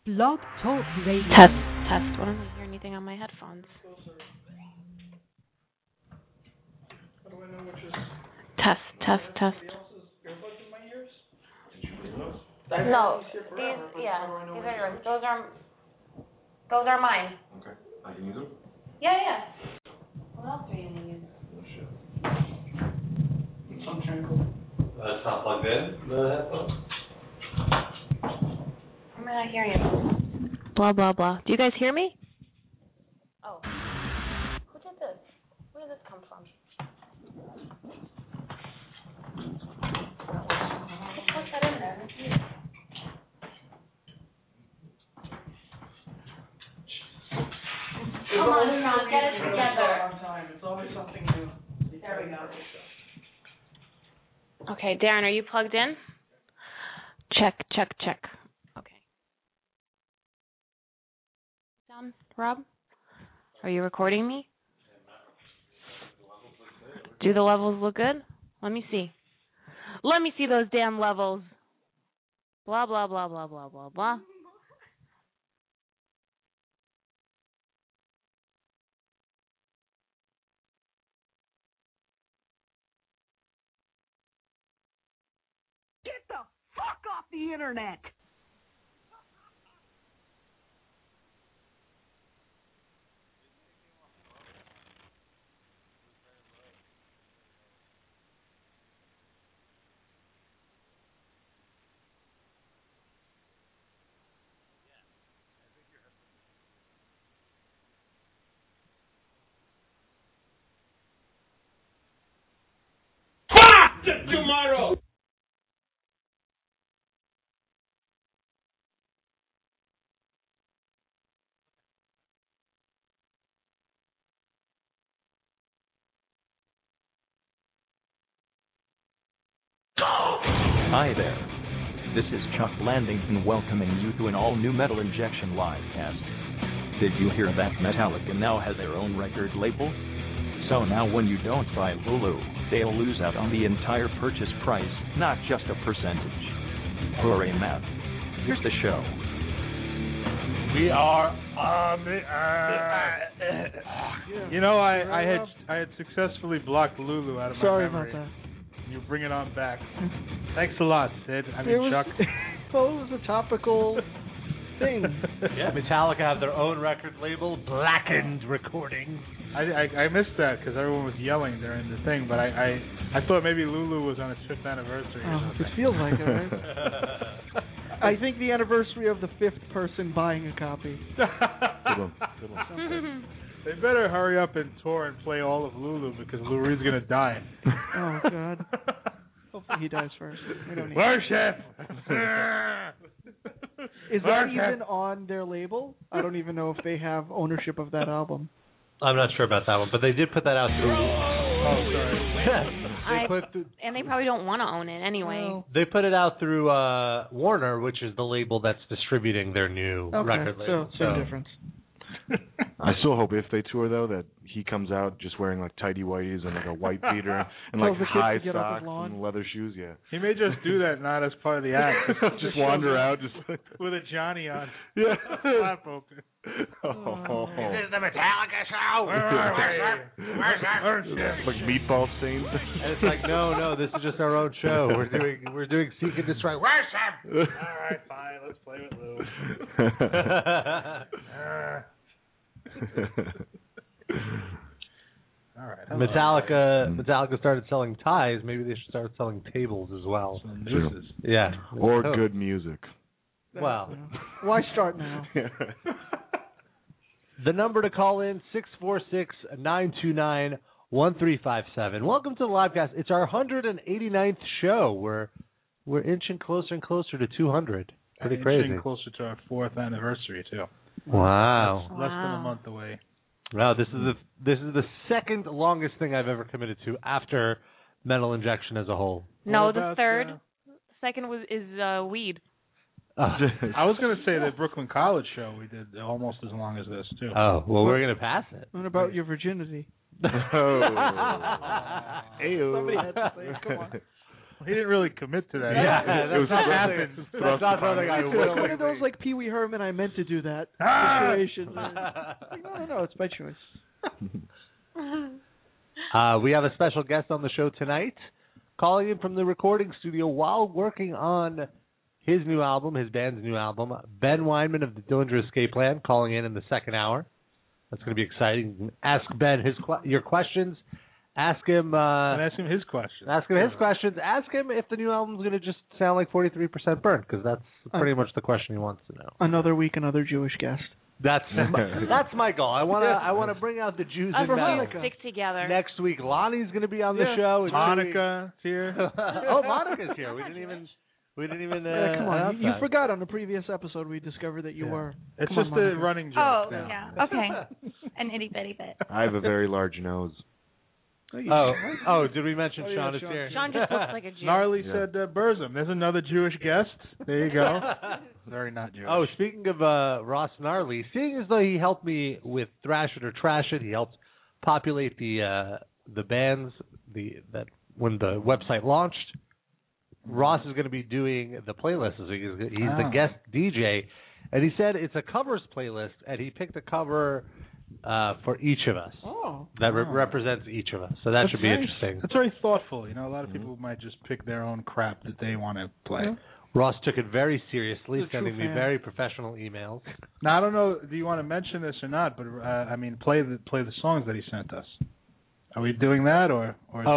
Blog Talk Radio. Test. Why don't I hear anything on my headphones? How do I know which is... Test. Somebody else's earbuds in my ears? Did you lose those? No, These, these are yours. yours. Those are mine. Okay. I can use them? Yeah. What else are you gonna use? Oh, shit. Some channel. It's not plugged in, the headphones? I'm not hearing you. Blah, blah, blah. Do you guys hear me? Oh. Who did this? Where did this come from? Put that in there. Come on, Sean, get it together. It's always something new. There we go. Okay, Darren, are you plugged in? Check. Okay. Sound, Rob? Are you recording me? Do the levels look good? Let me see. Let me see those damn levels. Blah, blah, blah, blah, blah, blah, blah. Get the fuck off the internet! Tomorrow! Hi there. This is Chuck Landington welcoming you to an all-new Metal Injection livecast. Did you hear that Metallica now has their own record label? So now when you don't buy Lulu, they'll lose out on the entire purchase price, not just a percentage. Hooray, Matt. Here's the show. We are on the air. You know, I had successfully blocked Lulu out of my Sorry memory. about that. You bring it on back. Thanks a lot, Sid. Chuck. Well, it was a topical thing. Yeah, Metallica have their own record label, Blackened Recordings. I missed that because everyone was yelling during the thing, but I thought maybe Lulu was on its 5th anniversary. It feels like it, right? I think the anniversary of the 5th person buying a copy. Good one. They better hurry up and tour and play all of Lulu because Lou Reed's going to die. Oh, God. Hopefully he dies first. We don't need Worship! Is that even on their label? I don't even know if they have ownership of that album. I'm not sure about that one, but they did put that out through... Oh, sorry. And they probably don't want to own it anyway. Well, They put it out through Warner, which is the label that's distributing their new record label. So same difference. I still hope if they tour though that he comes out just wearing like tighty whities and like a white beater and like Tells the kids high to get off his socks lawn. and leather shoes. Yeah, He may just do that not as part of the act. just wander out, just With a Johnny on. yeah. Flat poker. This is the Metallica show! Like meatball stains. And it's like, no, this is just our own show. We're doing Seek and Destroy. Worship! All right, fine. Let's play with Lou. All right. Metallica started selling ties. Maybe they should start selling tables as well. Some nooses. Yeah. Or good music. Well, Why start now? the number to call in, 646-929-1357. Welcome to the livecast. It's our 189th show. We're inching closer and closer to 200. Pretty crazy. Inching closer to our 4th anniversary too. Wow. Less than a month away. Wow, this is the second longest thing I've ever committed to after Metal Injection as a whole. No, What the about, third. Second is weed. I was going to say the Brooklyn College show we did almost as long as this too. Oh, well, we're going to pass it. What about your virginity? Oh. Somebody had to say it. Come on. He didn't really commit to that. Yeah, it was that's not happened. something- that's not something I It's will. one of those like Pee Wee Herman, I meant to do that Ah! situations. No, it's by choice. We have a special guest on the show tonight, calling in from the recording studio while working on his new album, his band's new album. Ben Weinman of the Dillinger Escape Plan, calling in the second hour. That's going to be exciting. Ask Ben your questions. Ask him. And ask him his question. Ask him his questions. Ask him if the new album's going to just sound like 43% burnt, because that's pretty much the question he wants to know. Another week, another Jewish guest. That's my goal. I want to bring out the Jews Us in two Metal. stick together. Next week, Lonnie's going to be on the show. and Monica's here. oh, Monica's here. We didn't even. Come on, you forgot on the previous episode we discovered that you were. It's Come just on, a Monica. running joke. Oh, now. yeah. Okay. An itty bitty bit. I have a very large nose. Oh, did we mention Oh, yeah, Sean is Sean. here? Sean just looks like a Jew. Gnarly Yeah. said Burzum. There's another Jewish guest. There you go. Very not Jewish. Oh, speaking of Ross Gnarly, seeing as though he helped me with Thrash It or Trash It, he helped populate the bands that when the website launched. Ross is going to be doing the playlist. So he's the guest DJ, and he said it's a covers playlist, and he picked a cover for each of us that represents each of us. So that should be interesting. That's very thoughtful. You know, a lot of people might just pick their own crap that they want to play. Ross took it very seriously, He's a true sending me fan. very professional emails. Now I don't know. Do you want to mention this or not? But I mean, play the songs that he sent us. Are we doing that or?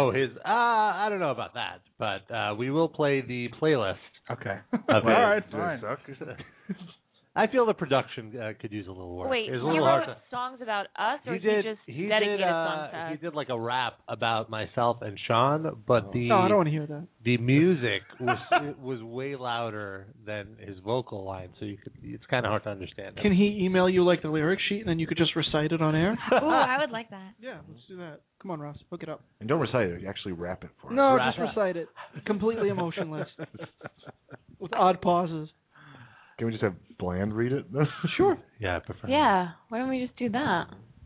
I don't know about that, but we will play the playlist. Okay. All right, fine. I feel the production could use a little work. Wait, It was he a little wrote hard to- songs about us, or He he did. just He dedicated did. songs to us? He did like a rap about myself and Sean, but No, I don't want to hear that. the music was way louder than his vocal line, so it's kind of hard to understand. Can he email you like the lyric sheet and then you could just recite it on air? Ooh, I would like that. Yeah, let's do that. Come on, Ross, hook it up. And don't recite it. Actually rap it for us. No, Rap. just recite it. Completely emotionless. With odd pauses. Can we just have Bland read it? Sure. Yeah, I prefer. Yeah, why don't we just do that?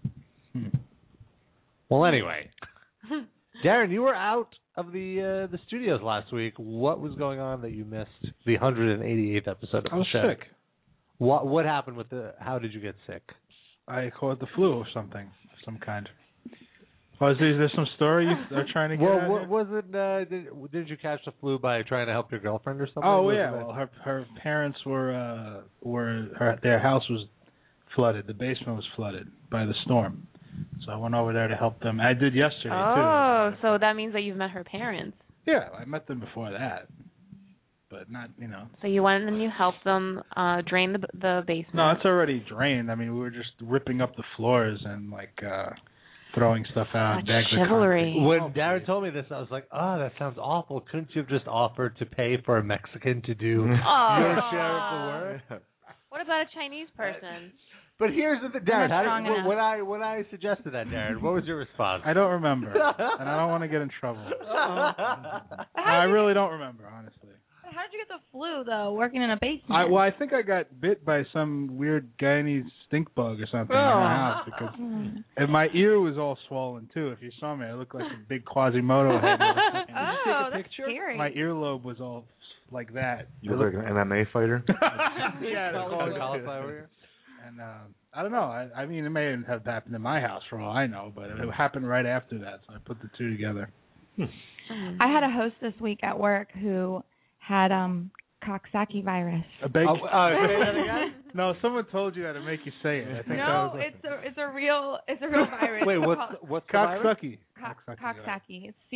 Well, anyway, Darren, you were out of the studios last week. What was going on that you missed the 188th episode of I the was show? sick. What happened with how did you get sick? I caught the flu or something of some kind. Oh, is there some story you are trying to get Well, at here? was it? Did you catch the flu by trying to help your girlfriend or something? Oh Was yeah, it- well her parents their house was flooded. The basement was flooded by the storm. So I went over there to help them. I did yesterday Oh, so that means that you've met her parents. too. Yeah, I met them before that, but not So you went and you helped them drain the basement. No, it's already drained. I mean, we were just ripping up the floors and throwing stuff out. Such bags of chivalry. concrete. When Darren told me this, I was like, "Oh, that sounds awful. Couldn't you have just offered to pay for a Mexican to do Oh. your share of the work?" What about a Chinese person? But here's the thing, Darren. Not strong enough. When I suggested that, Darren, what was your response? I don't remember, and I don't want to get in trouble. I really don't remember, honestly. How did you get the flu, though, working in a basement? I think I got bit by some weird Guyanese stink bug or something in my house because and my ear was all swollen too. If you saw me, I looked like a big Quasimodo head. Oh, that's scary. My earlobe was all like that. You look like an MMA fighter. Yeah, cauliflower ear? and I don't know. I mean, it may have happened in my house for all I know, but it happened right after that, so I put the two together. I had a host this week at work who had Coxsackie virus. A big. Say that again? No, someone told you how to make you say it. I think that No, was it's a real virus. Wait, It's what's called the virus? Coxsackie. Coxsackie. It's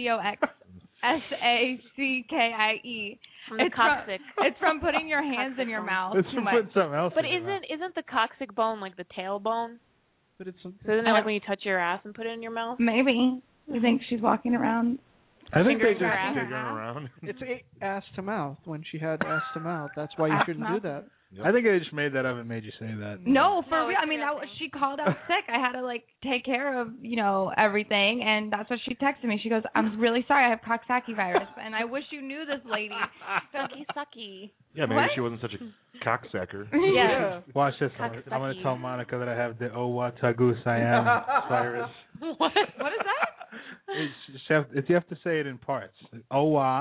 Coxsackie. From the It's coccyx. It's from putting your hands in your mouth It's too from much. putting something else. But in your mouth. isn't the coccyx bone like the tailbone? But it's So isn't it like when you touch your ass and put it in your mouth? Maybe. You think she's walking around? I think they fingers just are out. Figuring around. it's ass to mouth when she had ass to mouth. That's why you Ass to shouldn't do mouth? that. I think they just made that up and made you say that. No, for No, real. it's I mean, a real that was, thing. she called out sick. I had to take care of everything, and that's what she texted me. She goes, "I'm really sorry, I have Coxsackie virus, and I wish you knew this lady." Sucky sucky. Yeah, maybe What? she wasn't such a cocksucker. Yeah. Watch this. I'm Coxsackie. going to tell Monica that I have the Owatagusayam virus. What? What is that? You have to say it in parts. Owa Oh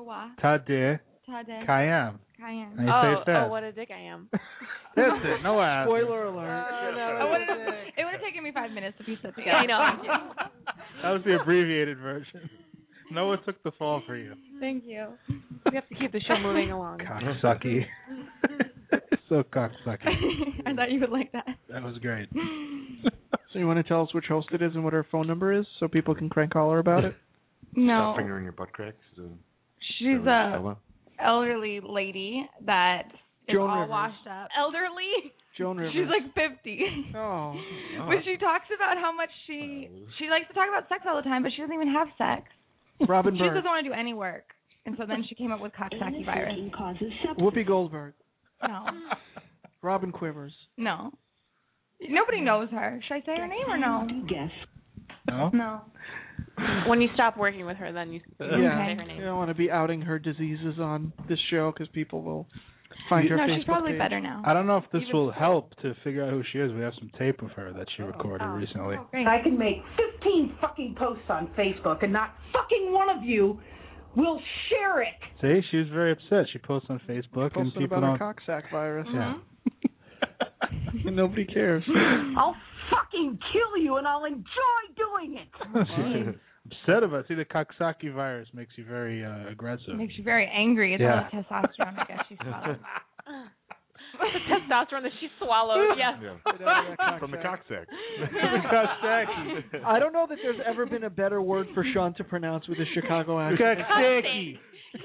Tawa. Tade Tade. Kayam. Cayenne. How you say it fast? Oh, what a dick I am. That's it. No ass. Spoiler alert. It would have taken me 5 minutes to piece it together. I know. That was the abbreviated version. Noah took the fall for you. Thank you. We have to keep the show moving along. Cocksucky. So cocksucky. I thought you would like that. That was great. So you want to tell us which host it is and what her phone number is so people can crank call her about it? No. Stop fingering your butt cracks. She's a elderly lady that is Joan all Rivers. washed up. Elderly? Joan Rivers. She's like 50. Oh. But she talks about how much she likes to talk about sex all the time, but she doesn't even have sex. Robin She Bird. doesn't want to do any work. And so then she came up with Coxsackie virus. Whoopi Goldberg. No. Robin Quivers. No. Nobody knows her. Should I say her name or no? Guess. No? No. When you stop working with her, then you say her Yeah. name. You don't want to be outing her diseases on this show because people will find her No, Facebook she's probably page. better now. I don't know if this Even will still. help to figure out who she is. We have some tape of her that she recorded recently. Oh, great. I can make 15 fucking posts on Facebook and not fucking one of you will share it. See, she was very upset. She posts on Facebook and Posted people about don't. her cocksack virus. Yeah. And nobody cares. I'll fucking kill you and I'll enjoy doing it. Upset about. See, the Coxsackie virus makes you very aggressive. Makes you very angry. It's Yeah. all the testosterone, I guess she swallowed. The testosterone that she swallowed, yes. From the cocksack. The Coxsackie. I don't know that there's ever been a better word for Sean to pronounce with a Chicago accent. Coxsackie.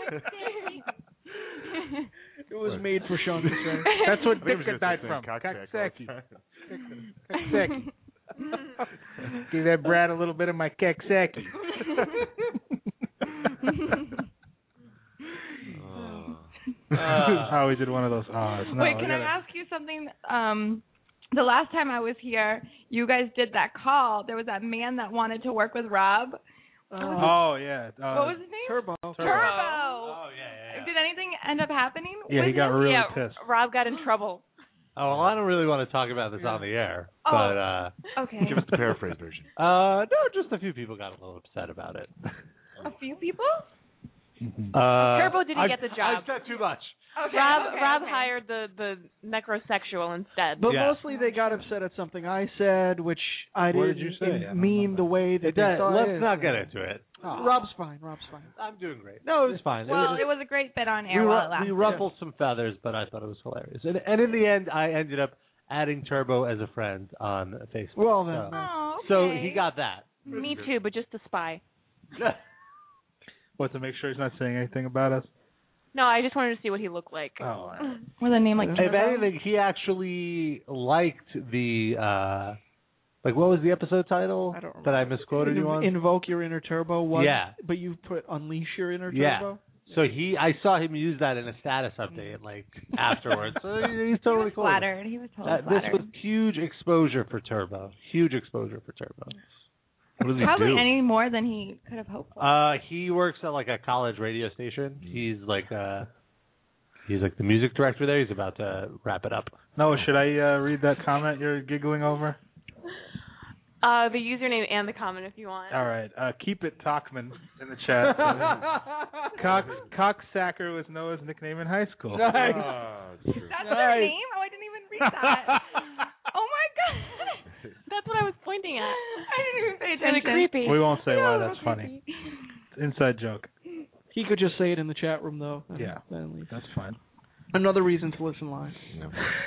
It was made for Sean to say. That's what I think it was Ditka just died the from. same cocksack Coxsackie. all the Coxsackie. Give that Brad a little bit of my Coxsackie. Oh, we did one of those. No, Wait, can I ask you something? The last time I was here, you guys did that call. There was that man that wanted to work with Rob. Oh yeah. What was his name? Turbo. Turbo. Oh yeah. Did anything end up happening? Yeah, he with got him? really Yeah, pissed. Rob got in trouble. Oh, well, I don't really want to talk about this on the air, Oh. but Okay. Give us the paraphrase version. no, just a few people got a little upset about it. A few people? Turbo didn't get the job. I said too much. Okay. Rob okay. hired the necrosexual instead. But Yeah. mostly they got upset at something I said, which I What didn't did you say? I don't mean the way that they thought Let's it. not get into it. Rob's fine. Rob's fine. I'm doing great. No, it was fine. Well, it it was a great bit on we, air while it lasted. we ruffled some feathers, but I thought it was hilarious. And in the end, I ended up adding Turbo as a friend on Facebook. Well then, Oh, okay. So he got that. Me too, but just to spy. What, to make sure he's not saying anything about us? No, I just wanted to see what he looked like. Oh. With a name like If Turbo. anything, he actually liked the like what was the episode title I don't remember. that I misquoted you on? Invoke your inner turbo. Was, Yeah. But you put unleash your inner Yeah. turbo. So I saw him use that in a status update like afterwards. So he's totally was cool. flattered. He was totally This flattered. was huge exposure for Turbo. Huge exposure for Turbo. What does he Probably do? any more than he could have hoped for. He works at like a college radio station. He's like the music director there. He's about to wrap it up. Noah, should I read that comment you're giggling over? The username and the comment if you want. All right. Keep it Talkman in the chat. Cocksacker was Noah's nickname in high school. Nice. That's their name? Oh, I didn't even read that. Oh my god. That's what I was pointing at. I didn't even pay Kind attention. of creepy. We won't say why No, that's funny. Inside joke. He could just say it in the chat room though. and Yeah. then leave. That's fine. Another reason to listen live. No.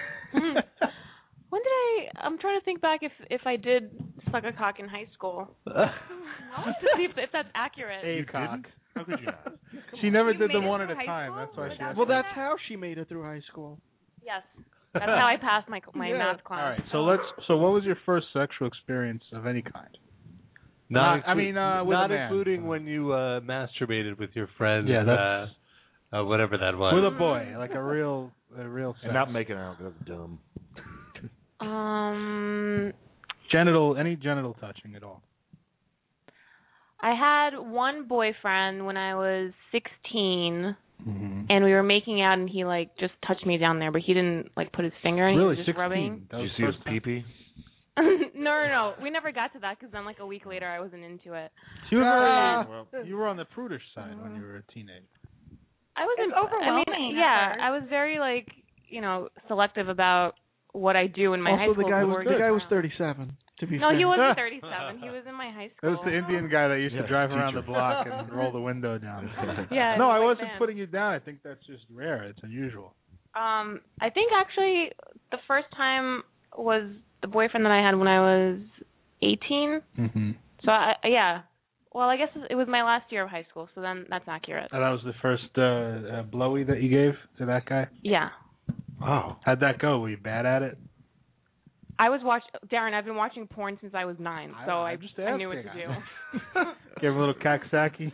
When did I'm trying to think back if I did suck a cock in high school. I want to see if that's accurate. A You cock. didn't? How could you not? She never You did them made it one at through a high time. school? That's why she asked. Well, me. that's how she made it through high school. Yes. That's how I passed my Yeah. math All class. right. So what was your first sexual experience of any kind? With not a man. including when you masturbated with your friend. Yeah, that's- whatever that was. With a boy, like a real sex. And not making out. That's dumb. Any genital touching at all. I had one boyfriend when I was 16, Mm-hmm. and we were making out, and he like just touched me down there, but he didn't like put his finger in. Really, he was 16. just rubbing. That Did you was see his first time? pee-pee? No. We never got to that because then like a week later I wasn't into it. You were Well, you were on the prudish side when you were a teenager. I was overwhelming. I was very like, selective about what I do in my high Also, school. the guy was 37. To be no, fair. he wasn't 37. He was in my high It school. was the Indian guy that used to drive around teacher. the block and roll the window down. Yeah. No, I white wasn't man. putting you down. I think that's just rare. It's unusual. I think actually the first time was the boyfriend that I had when I was 18. Mm-hmm. So well, I guess it was my last year of high school, so then that's accurate. And that was the first blowy that you gave to that guy? Yeah. Wow. How'd that go? Were you bad at it? Darren, I've been watching porn since I was 9, so I knew what to do. Give him a little kaksaki.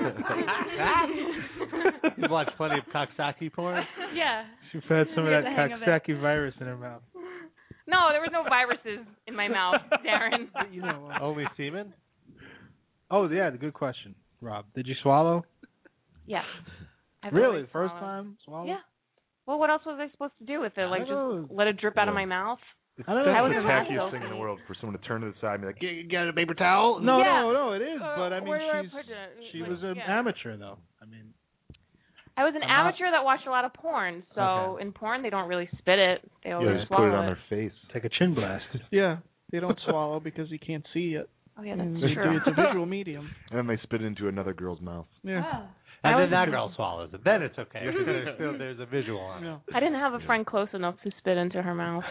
You've watched plenty of Coxsackie porn? Yeah. She's had some of that the hang of it. kaksaki virus in her mouth. No, there was no viruses in my mouth, Darren. Only semen? Oh, yeah, good question, Rob. Did you swallow? Yeah. Really? First time swallow? Yeah. Well, what else was I supposed to do with it? Like, just let it drip out of my mouth? I don't know. I It's was the a tackiest rascal. thing in the world for someone to turn to the side and be like, "You got a paper towel?" No, Yeah. no, it is. But I mean, where do I put it? she Like, was an yeah. amateur, though. I mean, I was an I'm not- amateur that watched a lot of porn, so Okay. in porn they don't really spit it. They always Yeah, just swallow put it on their face. take a chin blast. Yeah, they don't swallow because you can't see it. Oh yeah, that's It's true. a visual medium. And then they spit it into another girl's mouth. Yeah. And I then was- that girl swallows it. Then it's okay. There's a visual on it. Yeah. I didn't have a friend close enough to spit into her mouth.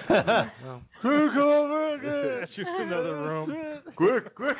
That's just another room. Quick, quick.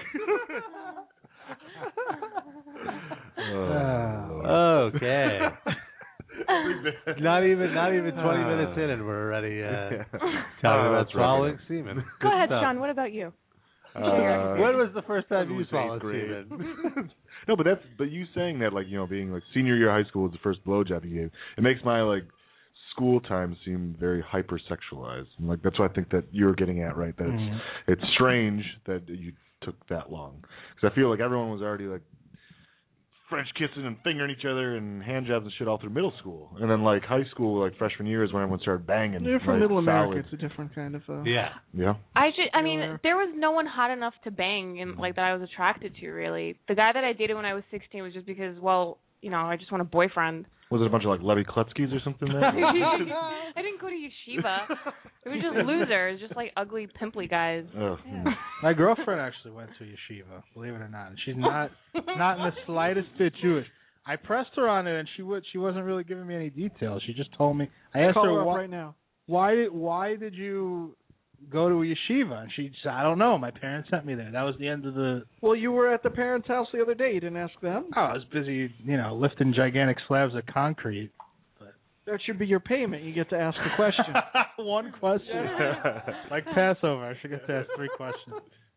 Okay. Not even 20 minutes in, and we're already talking about that's swallowing right. semen. Go Good ahead, stuff. Sean. What about you? Uh, When was the first time I you was swallowed eighth grade. semen? No, but you saying that, like, being like senior year of high school was the first blowjob you gave, it makes my like school time seem very hypersexualized. And, like, that's what I think that you're getting at, right? That it's strange that you took that long, because I feel like everyone was already like French kissing and fingering each other and hand jobs and shit all through middle school, and then like high school, like freshman year is when everyone started banging. You're from like, Middle America. solid. It's a different kind of. Yeah. Yeah. I mean, there was no one hot enough to bang and like that I was attracted to. Really, the guy that I dated when I was 16 was just because, well, I just want a boyfriend. Was it a bunch of like Levy Klutskys or something? There? I didn't go to yeshiva. It was just losers, just like ugly, pimply guys. Ugh. My girlfriend actually went to yeshiva, believe it or not. And she's not in the slightest bit Jewish. I pressed her on it, and she wasn't really giving me any details. She just told me. I asked Call her her up why, right now. why did you go to a yeshiva? And she said, I don't know. My parents sent me there. That was the end of the. Well, you were at the parents' house the other day. You didn't ask them. Oh, I was busy, lifting gigantic slabs of concrete. That should be your payment. You get to ask a question. One question. Like Passover, I should get to ask 3 questions.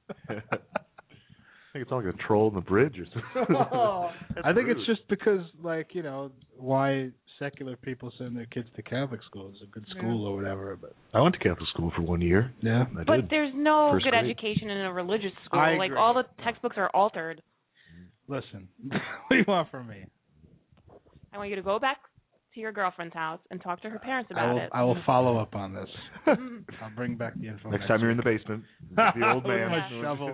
I think it's all like a troll in the bridge or something. I think it's just because, like, why secular people send their kids to Catholic school. It's a good school or whatever. But I went to Catholic school for 1 year. yeah, I But did. there's no First good grade. education in a religious school. I Like agree. all the textbooks are altered. listen, what do you want from me? I want you to go back to your girlfriend's house and talk to her parents about it. I will follow up on this. I'll bring back the info. Next time you're in the basement, the old With man. my shovel.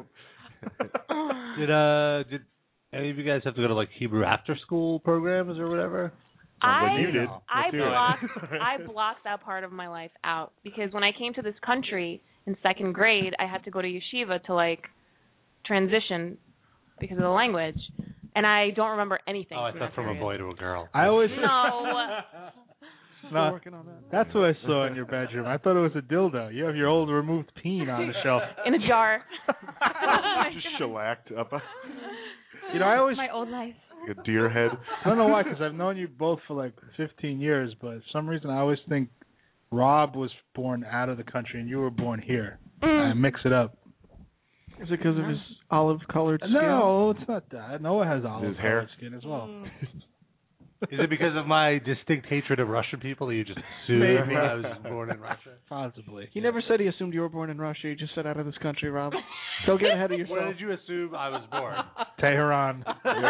Did any of you guys have to go to like Hebrew after school programs or whatever? Like you did. I Let's hear it. I blocked that part of my life out because when I came to this country in 2nd grade, I had to go to yeshiva to like transition because of the language, and I don't remember anything. Oh, I from thought that from a period. boy to a girl. I always No. No, Working on that. that's what I saw in your bedroom. I thought it was a dildo. You have your old removed peen on the shelf. In a jar. Just shellacked up I always My old life. like a deer head. I don't know why, because I've known you both for like 15 years, but for some reason I always think Rob was born out of the country and you were born here. I mix it up. Is it because of his olive-colored skin? No, it's not that. Noah has olive His hair? skin as well. Is it because of my distinct hatred of Russian people that you just assumed Maybe. I was born in Russia? Possibly. He never said he assumed you were born in Russia. He just said out of this country, Rob. Don't get ahead of yourself. Where did you assume I was born? Tehran.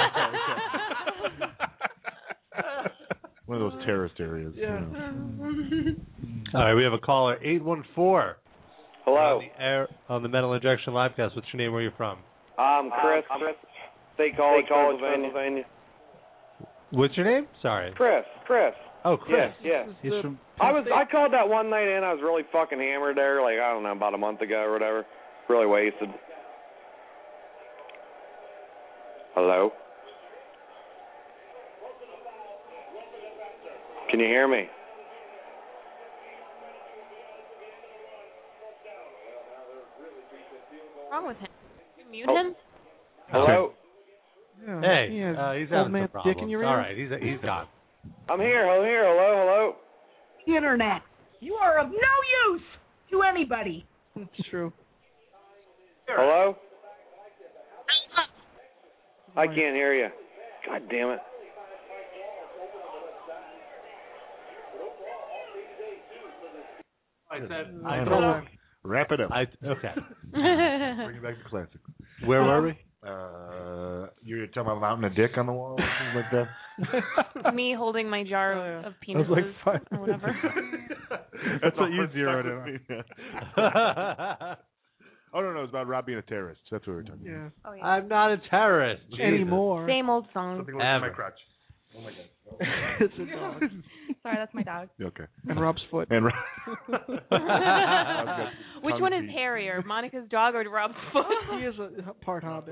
One of those terrorist areas. Yeah. All right, we have a caller, 814. Hello. On the air on the Metal Injection Livecast. What's your name? Where are you from? Chris. State College, Pennsylvania. What's your name? Sorry. Chris. Oh, Chris. Yeah. He's from. I called that one night in. I was really fucking hammered there, like, I don't know, about a month ago or whatever. Really wasted. Hello? Can you hear me? What's wrong with him? Mute him? Hello? Yeah, Hey, he has he's old having man some dick in problems. your All ear? right, he's gone. I'm here. Hello? Internet. You are of no use to anybody. That's true. Hello? I can't hear you. God damn it. Wrap it up. Okay. Bring it back to classic. Where were we? You were talking about mounting a dick on the wall or something like that? Me holding my jar of That was penises like 5 or whatever. That's what you zeroed in on. Oh, no, it's about Rob being a terrorist. That's what we were talking about. Oh, yeah. I'm not a terrorist. Jesus. Anymore. Same old song. Something like my crotch. Oh, my God. It's a dog. Sorry, that's my dog. Okay. And Rob's foot. And Which one is hairier, Monica's dog or Rob's foot? He is a part hobbit.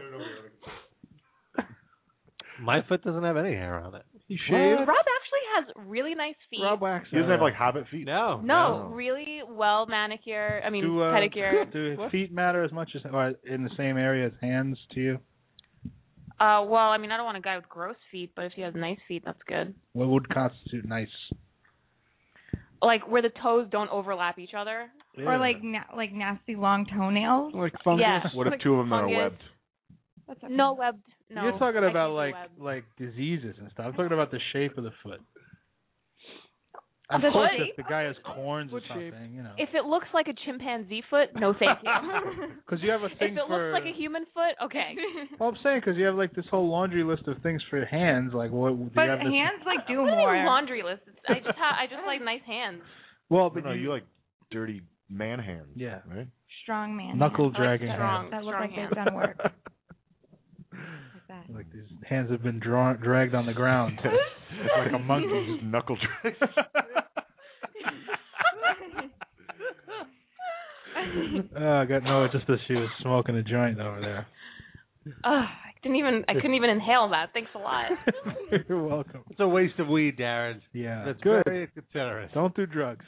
My foot doesn't have any hair on it. He shaved. Rob actually has really nice feet. Rob waxed. He doesn't have, like, hobbit feet? No, really well manicured. I mean, pedicure. Do feet matter as much as, or in the same area as hands to you? Well, I mean, I don't want a guy with gross feet, but if he has nice feet, that's good. What would constitute nice? Like where the toes don't overlap each other. Yeah. Or like nasty long toenails. Like fungus. Yeah. What if like two of them are fungus. webbed? That's okay. No webbed. No. You're talking I about can't do webbed. like diseases and stuff. I'm talking about the shape of the foot. The Of course, shape? if the guy has corns or What shape? something, you know. If it looks like a chimpanzee foot, no thank you. Because you have a thing If it for. looks like a human foot, okay. Well, I'm saying because you have like this whole laundry list of things for hands. Like what? Do But you have this? hands like do It's not more. even laundry list. I just like nice hands. Well, But but you like dirty man hands. Yeah. Right? Strong man. knuckle hands. dragging strong. hands. That look Strong like hands. they've done work. Like that. Like these hands have been dragged on the ground. like a monkey. Just knuckle drag. I got no. Just that she was smoking a joint over there. I couldn't even inhale that. Thanks a lot. You're welcome. It's a waste of weed, Darren. Yeah. That's good. very considerate. Don't do drugs.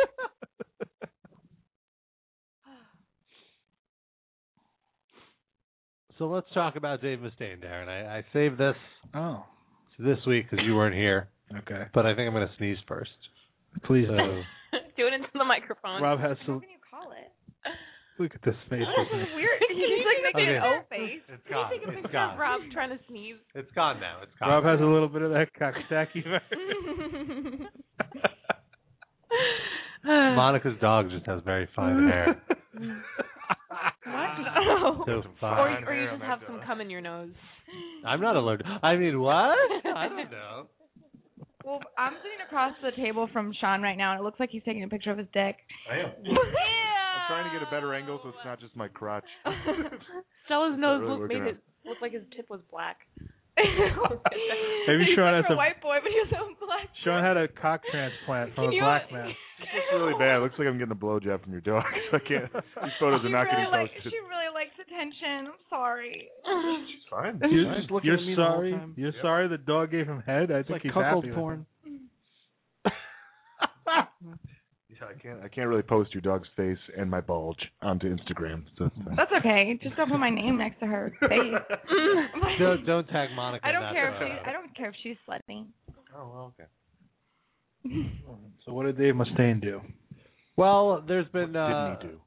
So let's talk about Dave Mustaine, Darren. I saved this Oh. this week because you weren't here, Okay. but I think I'm going to sneeze first. Please. So, Do it into the microphone. Rob has What some. can you call it? Look at this face. This is weird. He's like making an Okay. O face. it's Can gone. you take a It's picture gone. of Rob trying to sneeze? It's gone now. It's gone. Rob has a little bit of that cockstacky. Monica's dog just has very fine hair. What? No. So Or, fine. or you just have some cum in your nose. I'm not allergic. I mean, what? I don't know. Well, I'm sitting across the table from Sean right now, and it looks like he's taking a picture of his dick. I am. Yeah. I'm trying to get a better angle so it's not just my crotch. Stella's nose really working out. looked like his tip was black. Maybe Sean has He's a a. white boy, but he has a black. Sean had a cock transplant from Can a you- black man. It looks really bad. It looks like I'm getting a blowjob from your dog. I can't. These photos are not getting posted. She really likes attention. I'm sorry. She's fine. He's You're, just looking you're at me the whole sorry. time. You're sorry the dog gave him head. I It's think like he's cuckold happy with porn. Yeah, I can't really post your dog's face and my bulge onto Instagram. So it's fine. That's okay. Just don't put my name next to her face. Don't tag Monica. I in don't that care if photo. I don't care if she's slutty. Oh, well, okay. So what did Dave Mustaine do? Well, there's been What didn't he do?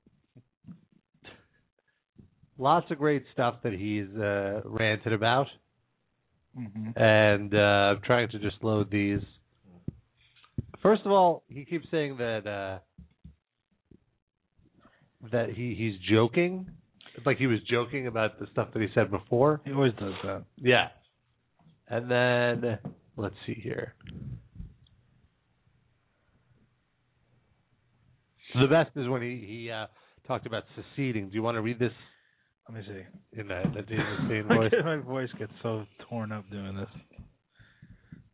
lots of great stuff that he's ranted about, Mm-hmm. and I'm trying to just load these. First of all, he keeps saying that he's joking. It's like he was joking about the stuff that he said before. He always does that. Yeah. And then, let's see here. The best is when he talked about seceding. Do you want to read this Let me see. in the Dave Mustaine voice? My voice gets so torn up doing this.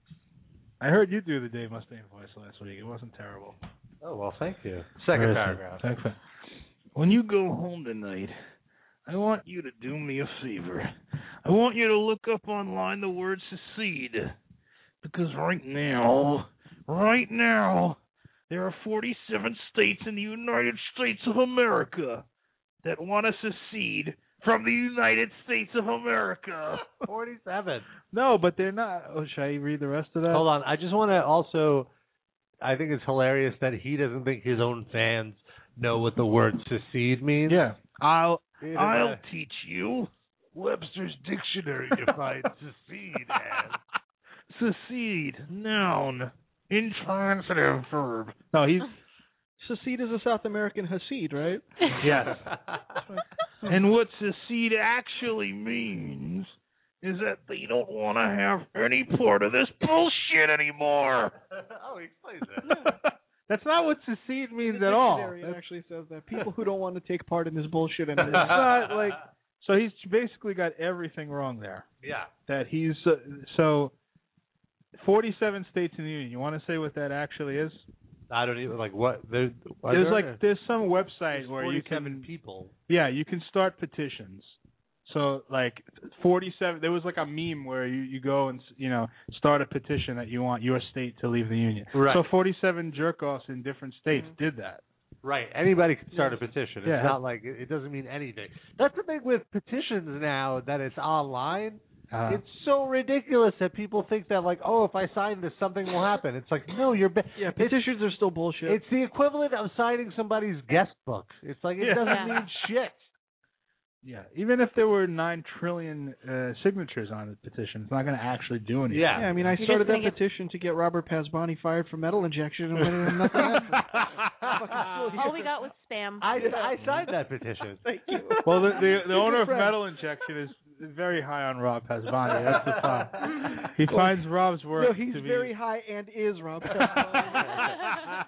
I heard you do the Dave Mustaine voice last week. It wasn't terrible. Oh, well, thank you. Second paragraph. When you go home tonight, I want you to do me a favor. I want you to look up online the word secede. Because right now, there are 47 states in the United States of America that want to secede from the United States of America. 47. No, but they're not. Oh, should I read the rest of that? Hold on. I just want to also, I think it's hilarious that he doesn't think his own fans know what the word secede means. Yeah. I'll teach you. Webster's Dictionary defines secede as secede, noun, intransitive verb. No, he's... Secede is a South American Hasid, right? Yes. And what secede actually means is that they don't want to have any part of this bullshit anymore. Oh, he explains it. That's not what secede means at all. It actually says that people who don't want to take part in this bullshit anymore. It's not like... So he's basically got everything wrong there. Yeah. That he's... so, 47 states in the Union. You want to say what that actually is? I don't even, like, what? There's some website where you can... people. Yeah, you can start petitions. So, like, 47... There was, like, a meme where you go and, start a petition that you want your state to leave the Union. Right. So 47 jerk-offs in different states did that. Right. Anybody can start a petition. It's Yeah. not like... It doesn't mean anything. That's the thing with petitions now, that it's online. It's so ridiculous that people think that, like, oh, if I sign this, something will happen. It's like, no, you're... Yeah, petitions are still bullshit. It's the equivalent of signing somebody's guest book. It's like, it doesn't mean shit. Yeah, even if there were 9 trillion signatures on the petition, it's not going to actually do anything. Yeah, I mean, I started that petition to get Robert Pasbani fired for metal injection, and nothing happened. All we got was spam. I signed that petition. Thank you. Well, the owner of Metal Injection is very high on Rob Pasbani. That's the problem. He finds Rob's work No, he's very high and is Rob Pasbani.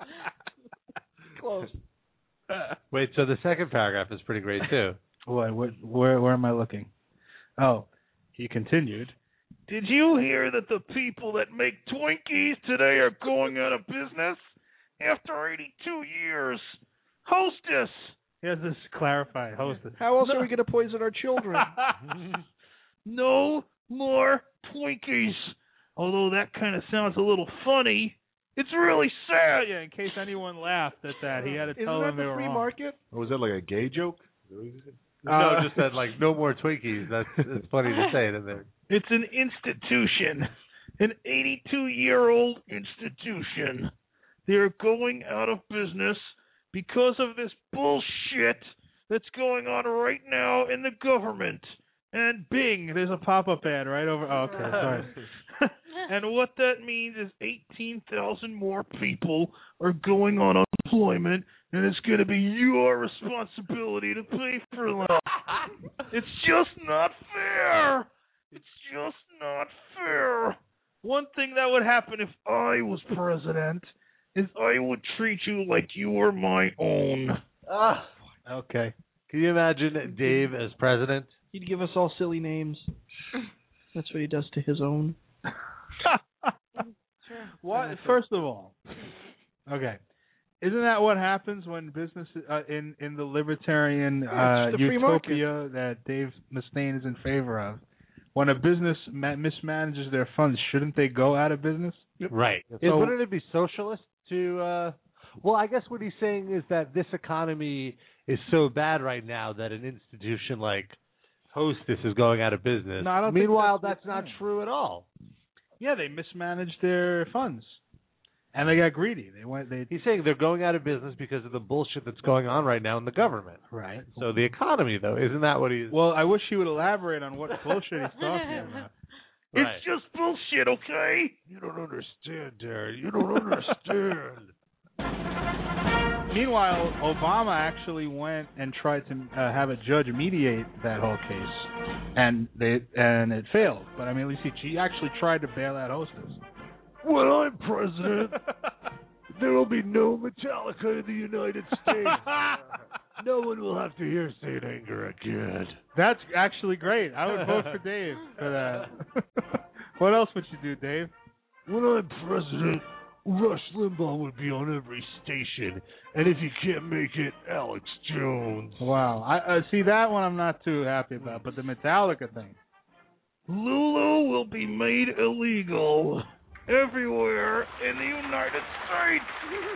Close. Wait, so the second paragraph is pretty great, too. Where am I looking? Oh, he continued. Did you hear that the people that make Twinkies today are going out of business after 82 years? Hostess. He has this clarified, Hostess. How else are we going to poison our children? No more Twinkies. Although that kind of sounds a little funny. It's really sad. Yeah, in case anyone laughed at that, he had to tell them they were wrong. Isn't that the free market? Or was that like a gay joke? No, just that, like, no more Twinkies. It's funny to say it in there. It's an institution. An 82-year-old institution. They're going out of business because of this bullshit that's going on right now in the government. And Bing, there's a pop-up ad right over. Oh, okay, sorry. And what that means is 18,000 more people are going on unemployment, and it's going to be your responsibility to pay for them. It's just not fair. It's just not fair. One thing that would happen if I was president is I would treat you like you were my own. Okay. Can you imagine Dave as president? He'd give us all silly names. That's what he does to his own. What? First of all, okay, isn't that what happens when business in the libertarian utopia that Dave Mustaine is in favor of? When a business mismanages their funds, shouldn't they go out of business? Right. So, wouldn't it be socialist to? Well, I guess what he's saying is that this economy is so bad right now that an institution like Hostess is going out of business. No, I don't Meanwhile, think that's not true at all. Yeah, they mismanaged their funds, and they got greedy. He's saying they're going out of business because of the bullshit that's going on right now in the government. Right. So the economy, though, isn't that what he's? Well, I wish he would elaborate on what bullshit he's talking about. Right. It's just bullshit, okay? You don't understand, Darren. You don't understand. Meanwhile, Obama actually went and tried to have a judge mediate that whole case, and it failed. But I mean, at least he actually tried to bail out Hostess. When I'm president, there will be no Metallica in the United States. No one will have to hear Saint Anger again. That's actually great. I would vote for Dave for that. What else would you do, Dave? when I'm president, Rush Limbaugh would be on every station, and if you can't make it, Alex Jones. Wow. I see that one I'm not too happy about, but the Metallica thing. Lulu will be made illegal everywhere in the United States.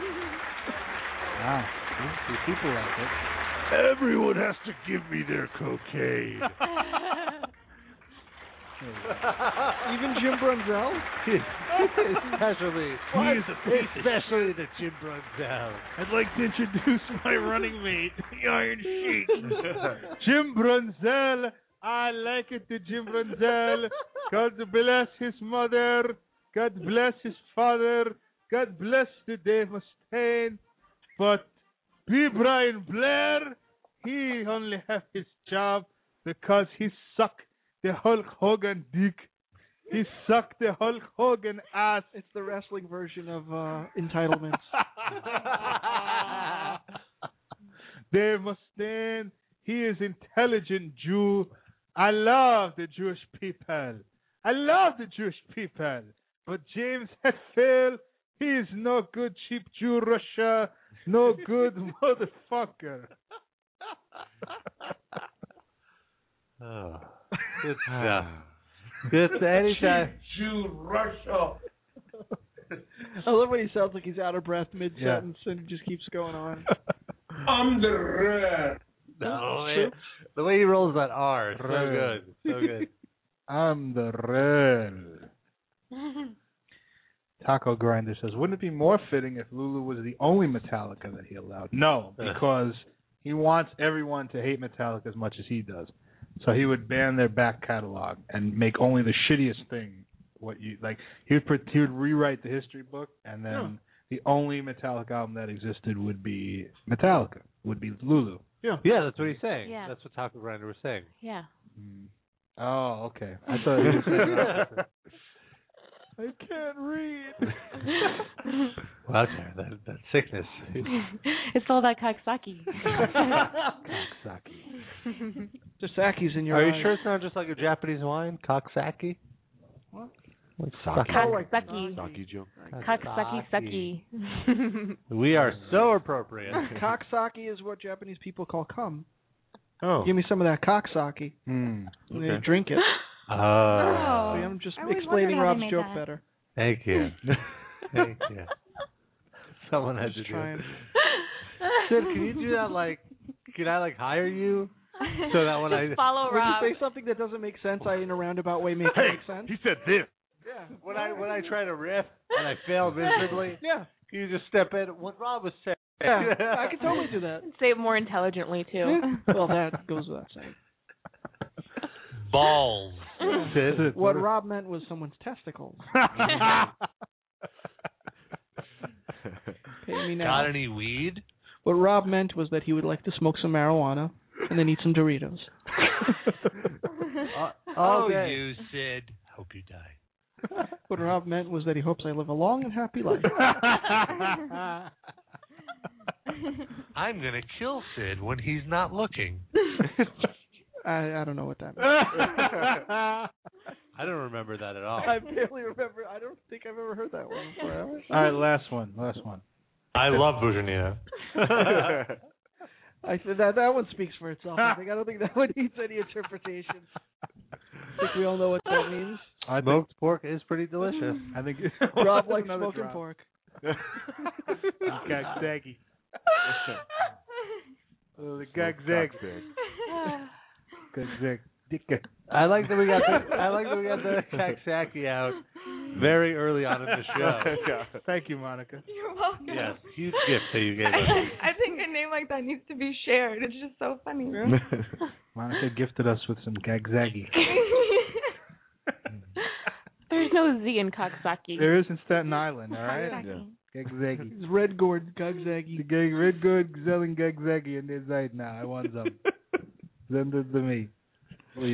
Wow. These people like it. Everyone has to give me their cocaine. Even Jim Brunzell? Especially. He is a piece of Especially the Jim Brunzell. I'd like to introduce my running mate, the Iron Sheik. Jim Brunzell. I like it to Jim Brunzell. God bless his mother. God bless his father. God bless the Dave Mustaine. But B. Brian Blair, he only have his job because he sucked the Hulk Hogan dick. He sucked the Hulk Hogan ass. It's the wrestling version of entitlements. Dave Mustaine, he is intelligent Jew. I love the Jewish people. I love the Jewish people. But James Hetfield, he is no good cheap Jew Russia. No good motherfucker. Oh, good stuff. Good anytime. Jew Russia. I love when he sounds like he's out of breath mid-sentence and he just keeps going on. I'm the red. No, man. The way he rolls that R, so good. So good. I'm the real. Taco Grinder says, wouldn't it be more fitting if Lulu was the only Metallica that he allowed? No, because he wants everyone to hate Metallica as much as he does. So he would ban their back catalog and make only the shittiest thing. What you like? He would rewrite the history book, and then the only Metallica album that existed would be Metallica. Would be Lulu. Yeah, that's what he's saying. Yeah. That's what Taco Grinder was saying. Yeah. Oh, okay. I thought he was saying I can't read. Well, that sickness. It's all that Kaksaki. Kaksaki. The Saki's in your Are eyes. you sure it's not just like a Japanese wine? Kaksaki? What? Like Kaksaki. Saki joke. Kaksaki. We are so appropriate. Cocksaki is what Japanese people call cum. Oh. Give me some of that cocksaki. Hmm. And then drink it. Oh. See, I'm just I always explaining wondered how Rob's they made joke that. better. Thank you. Thank you. Someone had to Just do trying. it. Sid, can you do that? Like, can I hire you so that when I Follow When Rob. you say something that doesn't make sense, I in a roundabout way make it make sense. He said this. Yeah. when I try to riff and I fail miserably, Yeah. can you just step in? What Rob was saying. Yeah. I can totally do that. Say it more intelligently too. Well, that goes without saying. Balls. Sid, What Rob meant was someone's testicles. Pay me now. got any weed? What Rob meant was that he would like to smoke some marijuana and then eat some Doritos. Okay. You, Sid. Hope you die. What Rob meant was that he hopes I live a long and happy life. I'm gonna kill Sid when he's not looking. I don't know what that means. I don't remember that at all. I barely remember. I don't think I've ever heard that one before. Have I? All right, last one. I love Bujanina. I think that one speaks for itself. I don't think that one needs any interpretation. I think we all know what that means. Smoked pork is pretty delicious. I think Rob likes another smoking drop. pork. Gagzaggy. The Gagzag. Gagzag. I like that we got the Kaksaki out very early on in the show. Thank you, Monica. You're welcome. Yes, huge gift that you gave us. I think a name like that needs to be shared. It's just so funny. Monica gifted us with some Gagzaggy. There's no Z in Kaksaki. There is in Staten Island, all right? Kaksaki. Gagzaggy. It's Red Gourd, Gagzaggy. The Red Good selling Gagzaggy in their side now. I want some. Send it to me. Please.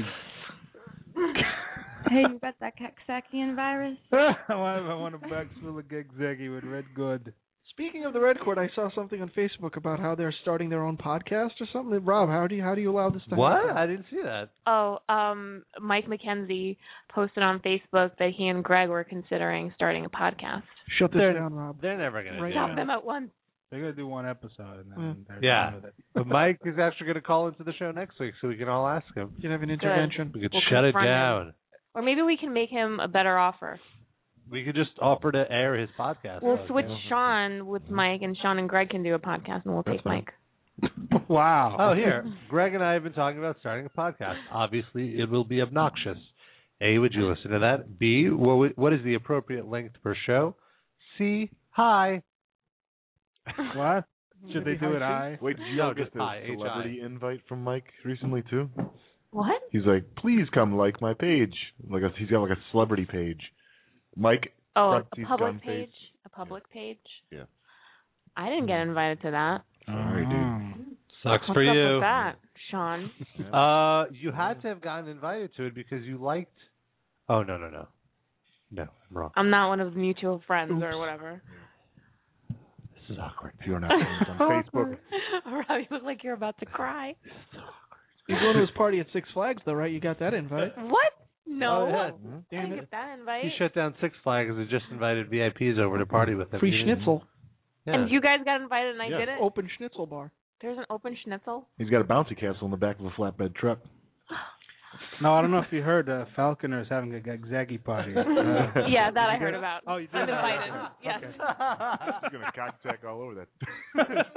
Hey, you got that Kaxakian virus? I want a box full of Gagzaggy with Red Good. Speaking of the Red Court, I saw something on Facebook about how they're starting their own podcast or something. Rob, how do you allow this to What? happen? I didn't see that. Oh, Mike McKenzie posted on Facebook that he and Greg were considering starting a podcast. Shut this They're- down, Rob. They're never going to do Stop that. them at once. They're gonna do one episode and then they're Yeah. done with it. But Mike is actually going to call into the show next week so we can all ask him. You can have an intervention. We could We'll shut it confront him. down. Or maybe we can make him a better offer. We could just offer to air his podcast. We'll So, switch you know. Sean with Mike, and Sean and Greg can do a podcast, and we'll take fine. Mike. Wow. Oh, here. Greg and I have been talking about starting a podcast. Obviously, it will be obnoxious. A, would you listen to that? B, what is the appropriate length per show? C, hi. What? Should they do it high? Wait, did you No, all get just the hi, celebrity invite from Mike recently too? What? He's like, please come like my page. He's got like a celebrity page. Mike. Oh, a parentheses, public gun page? face. A public page? Yeah. I didn't get invited to that. Sorry, dude. Sucks What's for up you. with that, Sean? You had to have gotten invited to it because you liked. Oh, no. No, I'm wrong. I'm not one of the mutual friends or whatever. This is awkward. If you're not friends on Facebook. Rob, you look like you're about to cry. He's going to his party at Six Flags, though, right? You got that invite. What? No. Oh, yeah. I didn't get that invite. He shut down Six Flags and just invited VIPs over to party with him. Free He didn't- schnitzel. Yeah. And you guys got invited and I Yeah. did it? Open schnitzel bar. There's an open schnitzel? He's got a bouncy castle in the back of a flatbed truck. No, I don't know if you heard. Falconer is having a Gagzaggy party. Yeah, that I heard about. Oh, you did? I'm invited. Yes. He's going to cocktack all over that.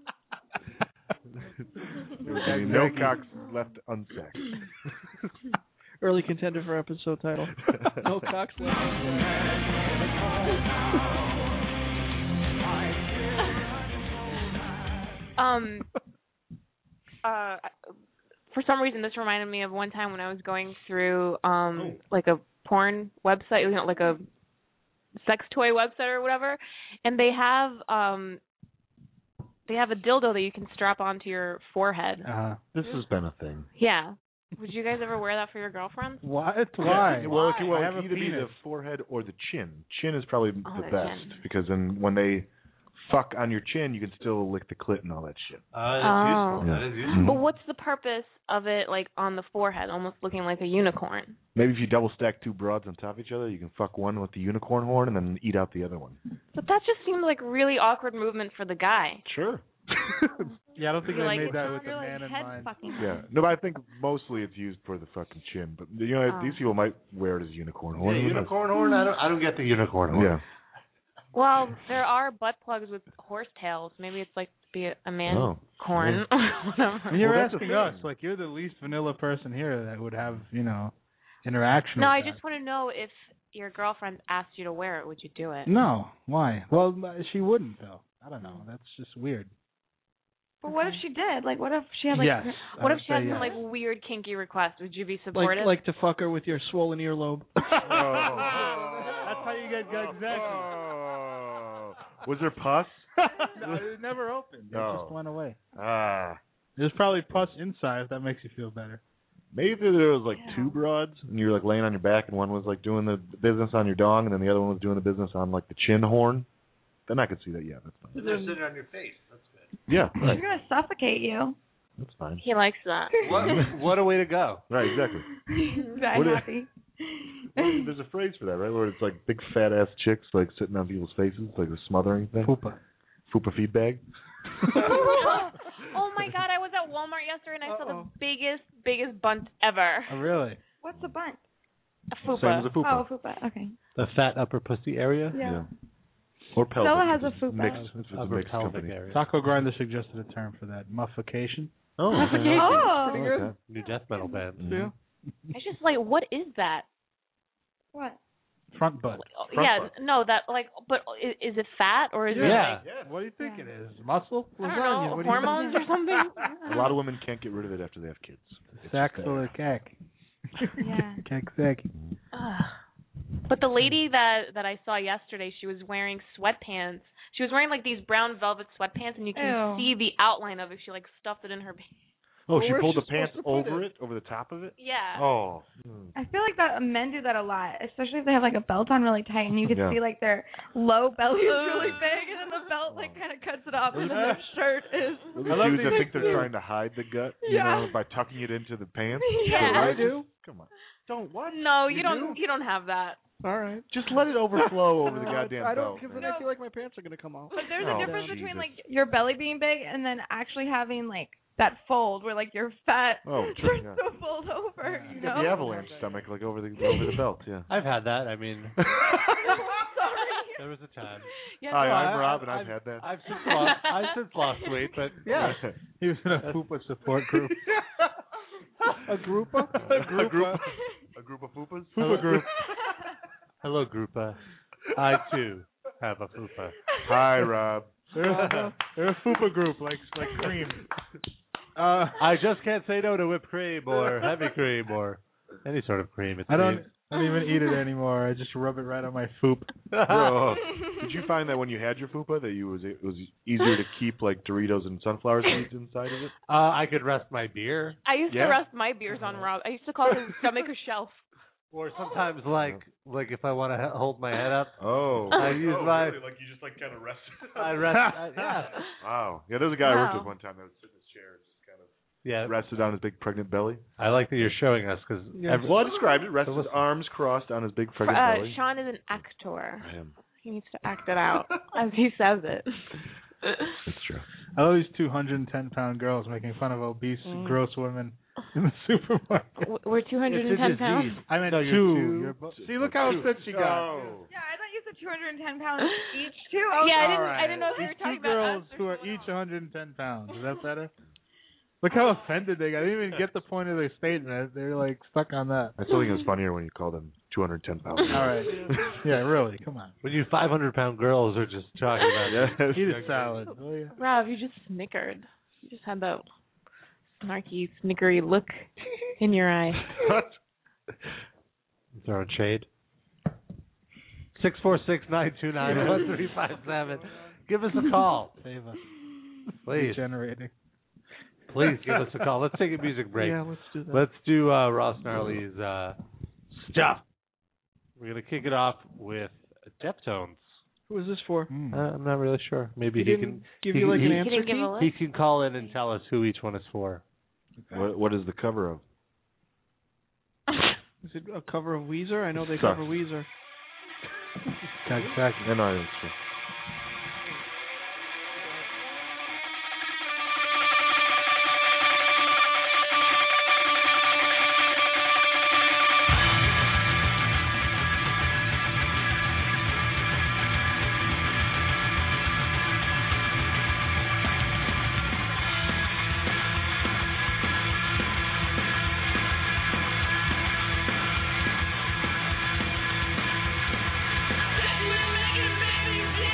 There will be no cocks left unsacked. Early contender for episode title. No cocks left. For some reason, this reminded me of one time when I was going through like a porn website, like a sex toy website or whatever, and they have a dildo that you can strap onto your forehead. This has been a thing. Yeah. Would you guys ever wear that for your girlfriends? What? Why? Well, it I have can a either be the penis. forehead or the chin. Chin is probably the the best chin. because then when they fuck on your chin, you can still lick the clit and all that shit. That's Oh. useful. That is Yeah. useful. But what's the purpose of it, like, on the forehead, almost looking like a unicorn? Maybe if you double stack two broads on top of each other, you can fuck one with the unicorn horn and then eat out the other one. But that just seemed like a really awkward movement for the guy. Sure. Yeah, I don't think You're they like, made it's that not with the really man in head mind. fucking. Yeah. No, but I think mostly it's used for the fucking chin. But you know, Oh. these people might wear it as a unicorn Yeah, horn. unicorn horn? I don't get the unicorn horn. Yeah. Well, there are butt plugs with horse tails. Maybe it's like to be a man Oh. corn or whatever. And you're Well, that's the asking thing. us, like you're the least vanilla person here that would have, interaction. No, with I that. just want to know if your girlfriend asked you to wear it, would you do it? No, why? Well, she wouldn't though. I don't know. That's just weird. But what if she did? Like, what if she had like? Yes. What I if would she had say some yes. like weird kinky request? Would you be supportive? Like to fuck her with your swollen earlobe. That's how you get Gagzaggy. Oh. Was there pus? No, it never opened. It No. just went away. Ah. There's probably pus inside if that makes you feel better. Maybe there was like two broads, and you were like laying on your back, and one was like doing the business on your dong, and then the other one was doing the business on like the chin horn. Then I could see that. Yeah, that's fine. They're sitting on your face. That's good. Yeah, right. She's gonna suffocate you. That's fine. He likes that. What a way to go. Right, exactly. Very What if- happy. There's a phrase for that, right? Where it's like big fat ass chicks like sitting on people's faces, like a smothering thing. Fupa. Fupa feed bag. Oh my God! I was at Walmart yesterday and I saw the biggest bunt ever. Oh, really? What's a bunt? A fupa. Same as a fupa. Oh, fupa. Okay. The fat upper pussy area? Yeah. Or pelvic. Stella has a It's fupa. Mixed. It's a Upper mixed pelvic company. area. Taco Grinder suggested a term for that. Muffication. Oh, Muffication. Oh. I like that. New death metal band. Mhm. I just like, what is that? What? Front butt. Yeah, no, that like, but is it fat or is it like, What do you think it is? Muscle? I don't know, What do you hormones or something? A lot of women can't get rid of it after they have kids. Sax or cack? Yeah. Gagzaggy. Ugh. But the lady that I saw yesterday, she was wearing sweatpants. She was wearing like these brown velvet sweatpants, and you can Ew. see the outline of it. She like stuffed it in her. Oh, she where's pulled the she pants supposed to put over it, over the top of it. Yeah. Oh. I feel like that men do that a lot, especially if they have like a belt on really tight and you can Yeah. see like their low belly is really big and then the belt like kind of cuts it off and then their shirt is. Those dudes that think they're trying to hide the gut, you know, by tucking it into the pants. Yeah. So I do. Come on. Don't what? No, You you don't. You don't have that. All right. Just let it overflow over the No, goddamn I belt. don't, because then No. I feel like my pants are gonna come off. But there's Oh, a difference between Jesus. like your belly being big and then actually having like that fold where like your fat Oh, true, starts yeah. to fold over. You Yeah, know. the avalanche stomach, like over the belt. Yeah. I've had that. I mean, I'm sorry. there was a time. Yeah. Hi, No, I'm Rob, and I've had that. I've since lost weight, but yeah. He was in a Fupa support group. A group? A group of fupas. Fupa group. Hello, Groupa. I too have a fupa. Hi, Rob. They're a Fupa group, like cream. I just can't say no to whipped cream or heavy cream or any sort of cream. It I don't seems. even eat it anymore. I just rub it right on my foop. Bro, did you find that when you had your fupa that it was easier to keep like Doritos and sunflower seeds inside of it? I could rest my beer, I used Yeah. to rest my beers on Rob. I used to call his stomach a shelf. or sometimes like if I want to hold my head up, Oh. I use my. Really? Like you just like kind of rest. I rest. Yeah. Wow. Yeah, there was a guy I worked Wow. with one time that would sit in his chair and just kind of Yeah. rested on his big pregnant belly. I like that you're showing us because Well, I described it. Rested, his arms crossed on his big pregnant belly. Sean is an actor. I am. He needs to act it out as he says it. It's true. I love these 210-pound girls making fun of obese, gross women in the supermarket. We're 210 pounds. I meant No, two. you're See, look how fit she got. Oh. Yeah, I thought you said 210 pounds each too. Yeah, All I didn't know if you These were talking two about girls us or who are someone each else. 110 pounds. Is that better? Look how offended they got. They didn't even get the point of their statement. They're like stuck on that. I still think it was funnier when you called them 210 pounds. All right. Yeah, really. Come on. when you 500-pound girls are just talking about Yes. Eat a salad. Oh, yeah. Rob, you just snickered. You just had that snarky, snickery look in your eye. throwing shade. 646-929-1357. Give us a call. Save us. Please. Generating. Please give us a call. Let's take a music break. Yeah, let's do that. Let's do Ross Gnarly's stuff. We're going to kick it off with Deftones. Who is this for? I'm not really sure. Maybe He he didn't can give he you can- like he- an He answer didn't give key? a list. He can call in and tell us who each one is for. What is the cover of? Is it a cover of Weezer? I know they Sorry. cover Weezer. No, no, it's true. Baby,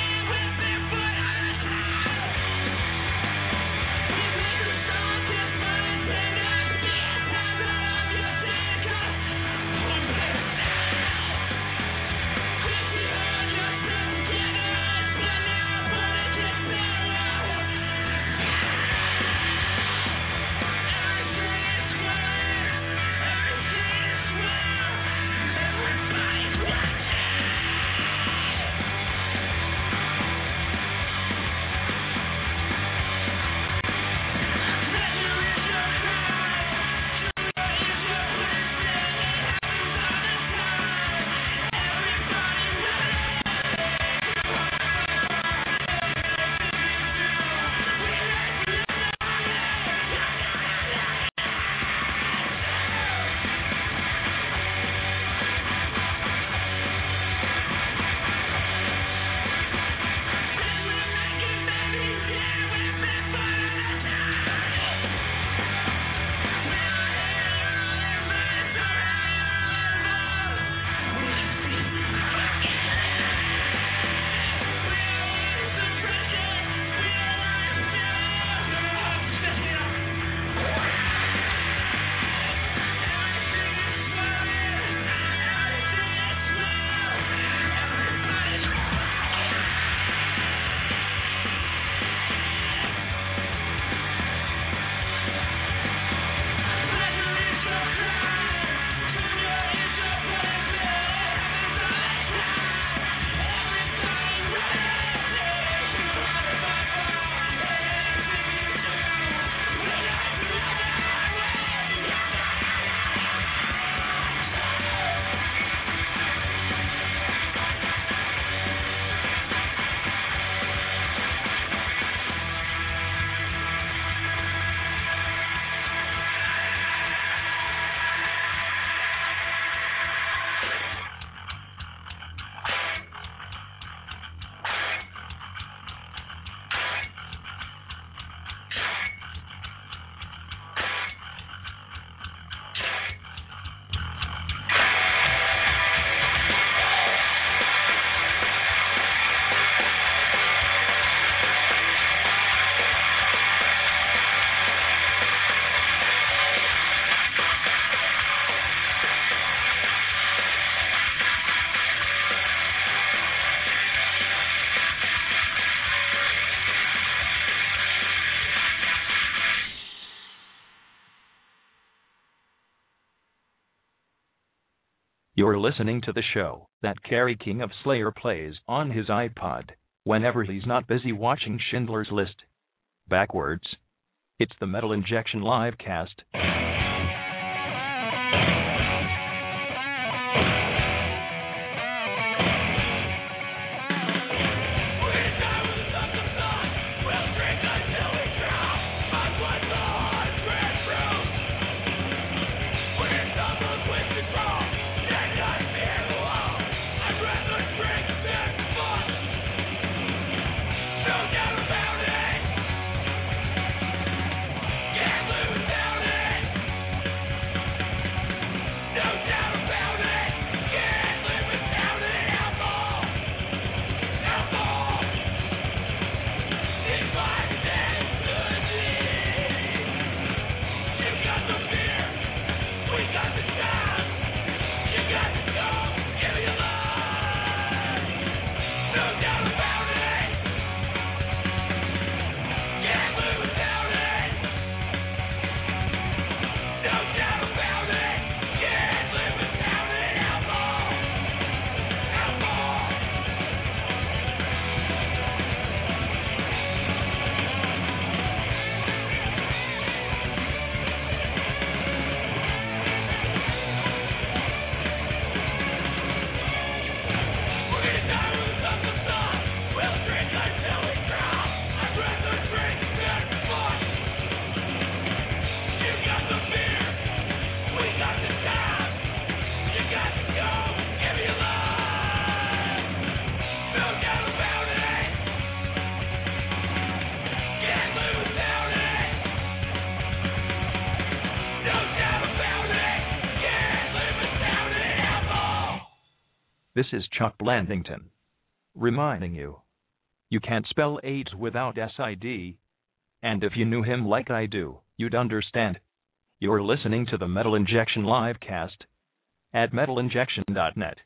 You're listening to the show that Kerry King of Slayer plays on his iPod whenever he's not busy watching Schindler's List. Backwards. It's the Metal Injection Livecast. This is Chuck Blandington, reminding you, you can't spell AIDS without SID, and if you knew him like I do, you'd understand. You're listening to the Metal Injection Livecast at metalinjection.net.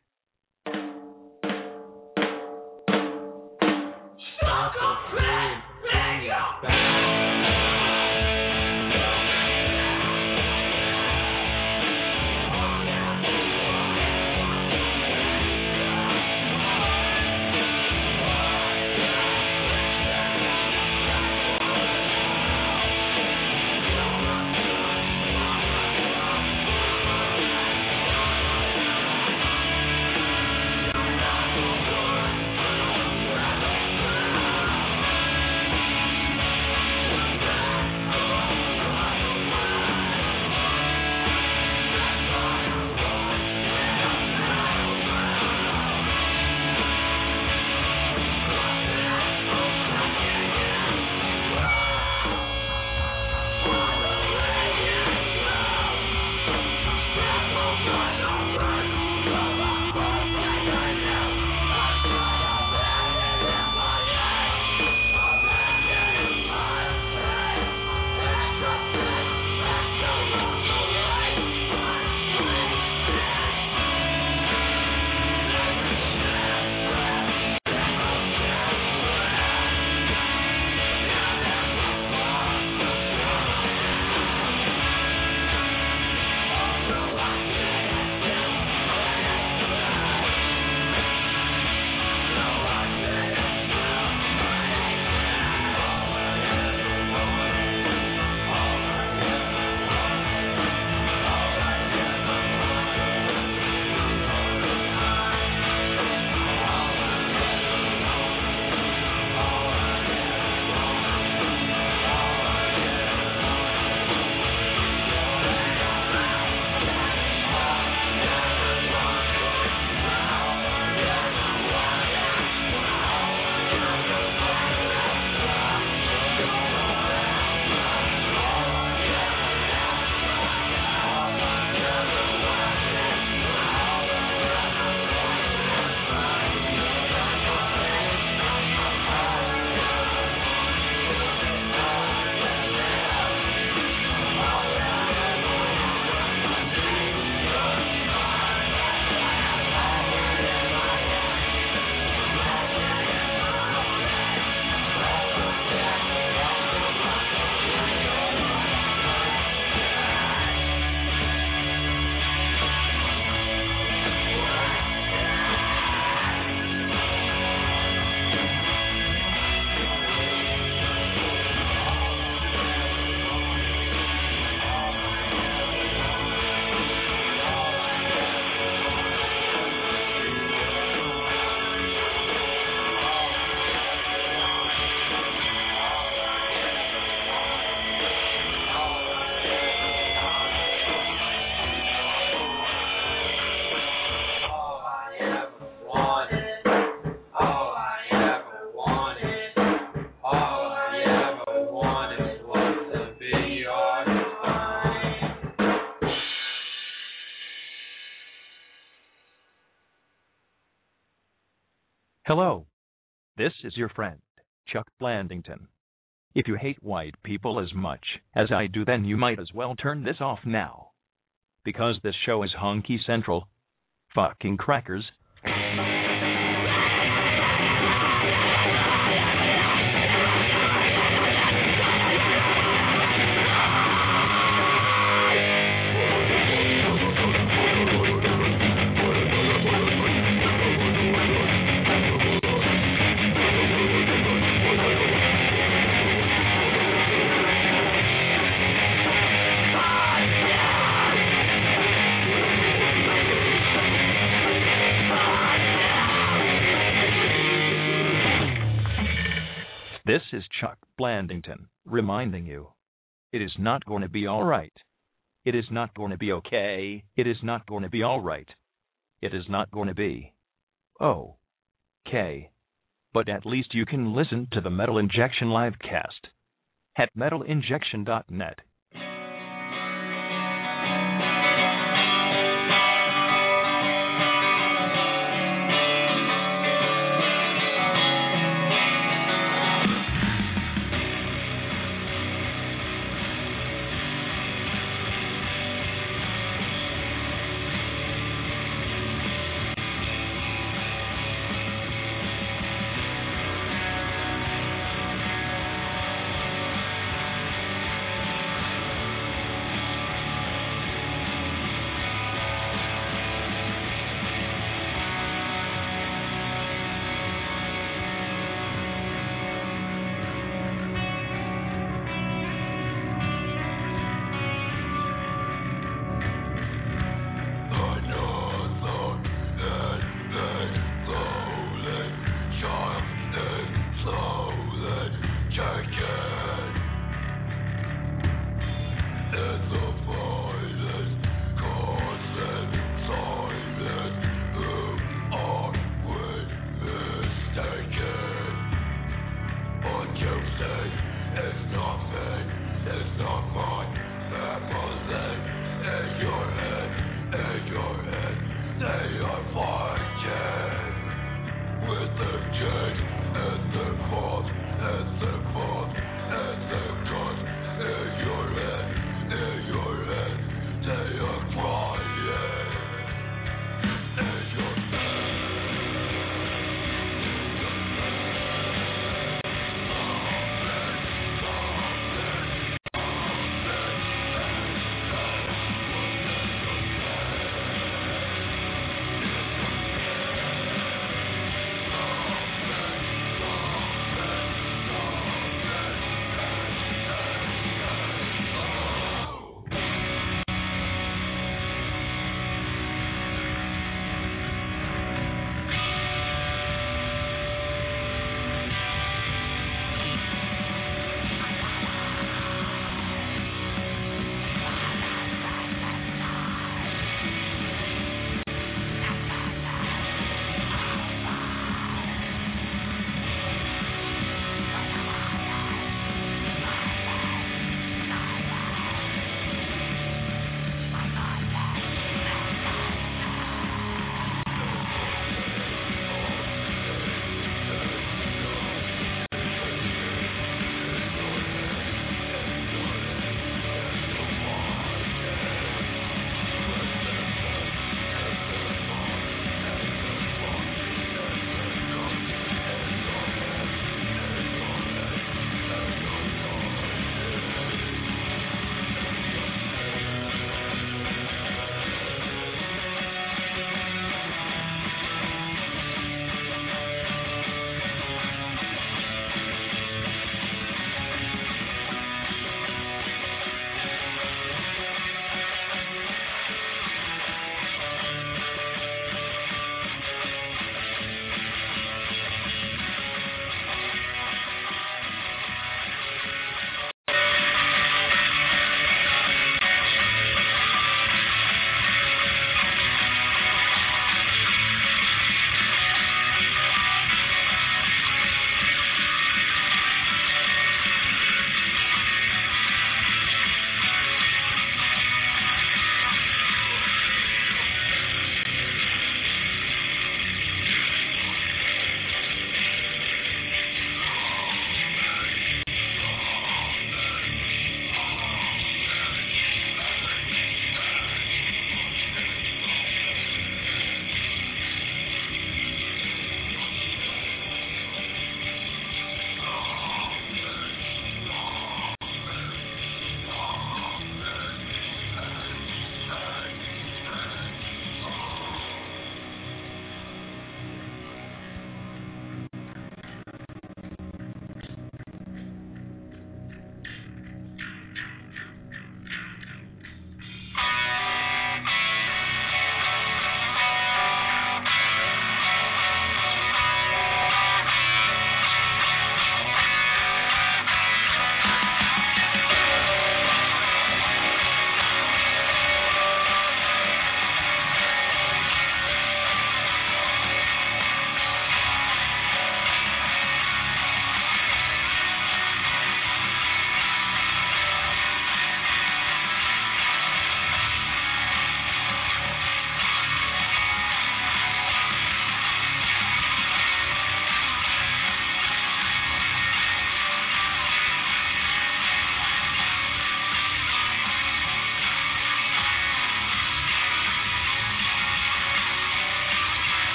Hello. This is your friend, Chuck Blandington. If you hate white people as much as I do, then you might as well turn this off now. Because this show is honky central. Fucking crackers. This is Chuck Blandington, reminding you, it is not going to be all right. It is not going to be okay. It is not going to be all right. It is not going to be okay. But at least you can listen to the Metal Injection livecast at metalinjection.net.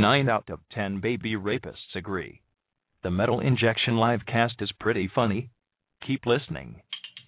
9 out of 10 baby rapists agree. The Metal Injection livecast is pretty funny. Keep listening.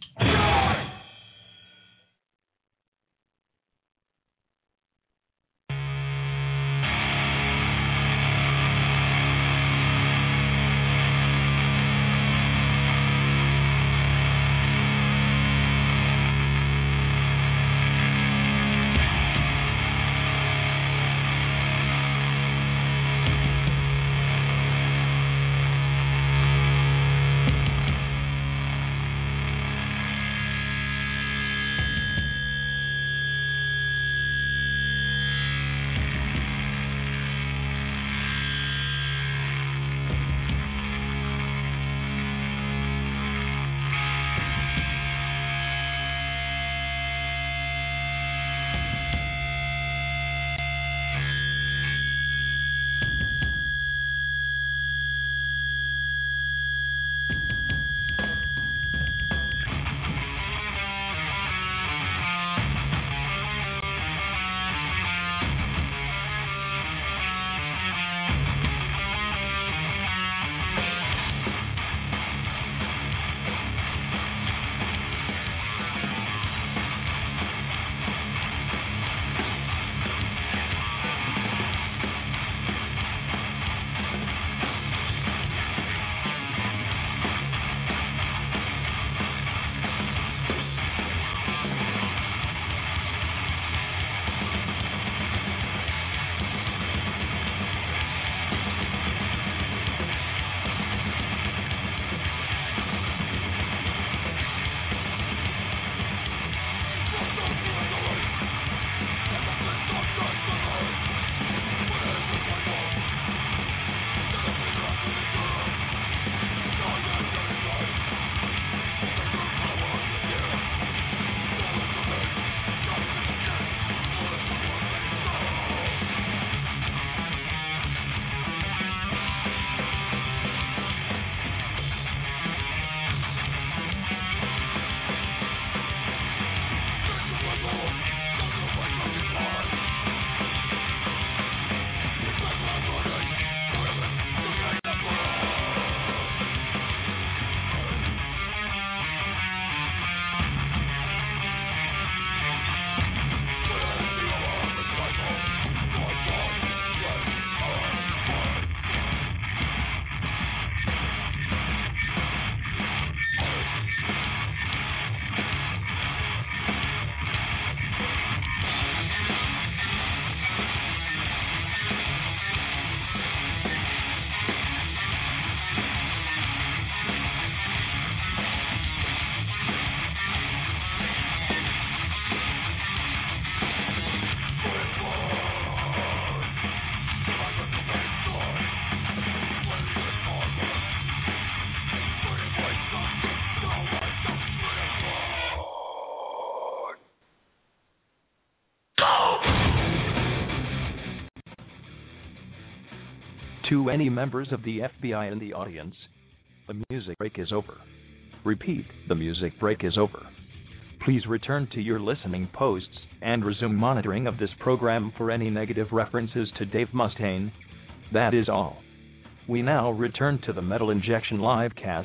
To any members of the FBI in the audience, the music break is over. Repeat, the music break is over. Please return to your listening posts and resume monitoring of this program for any negative references to Dave Mustaine. That is all. We now return to the Metal Injection livecast.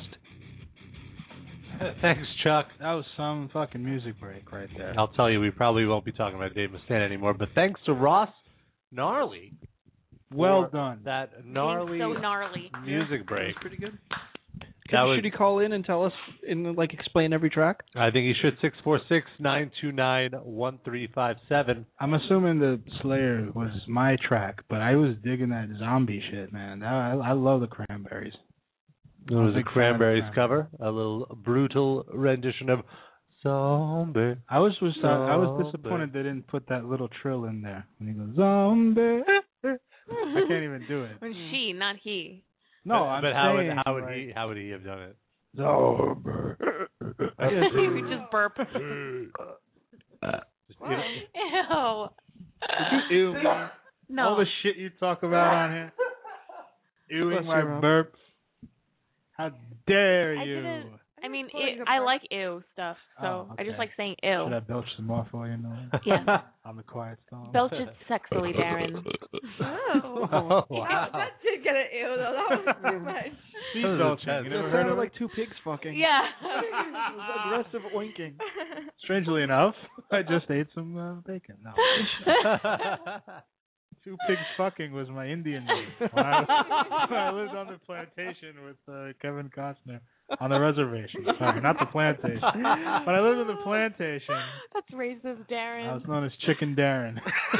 Thanks, Chuck. That was some fucking music break right there. I'll tell you, we probably won't be talking about Dave Mustaine anymore, but thanks to Ross Gnarly. Well done. That gnarly, so gnarly music break. That was pretty good. That Should he call in and tell us, explain every track? I think he should. 646-929-1357. I'm assuming the Slayer was my track, but I was digging that zombie shit, man. I love the Cranberries. It was a Cranberries cover, a little brutal rendition of Zombie. I was disappointed they didn't put that little trill in there when he goes zombie. I can't even do it. When she, not he. No, but how would he have done it? Zombie. You just burp. Ew. Ew. No. All the shit you talk about on here. Ewing my burp. How dare you? I mean, I like ew stuff, so I just like saying ew. Should I belch some more for you? No. Yeah. I'm the quiet storm. Belch it sexily, Darren. Oh, wow. That did get an ew though. That was too much. Sea belching. You never heard of it? like two pigs fucking. Yeah. It was aggressive oinking. Strangely enough, I just ate some bacon. No. Two pigs fucking was my Indian name. When I lived on the plantation with Kevin Costner on the reservation. Sorry, not the plantation. When I lived on the plantation, That's racist, Darren. I was known as Chicken Darren.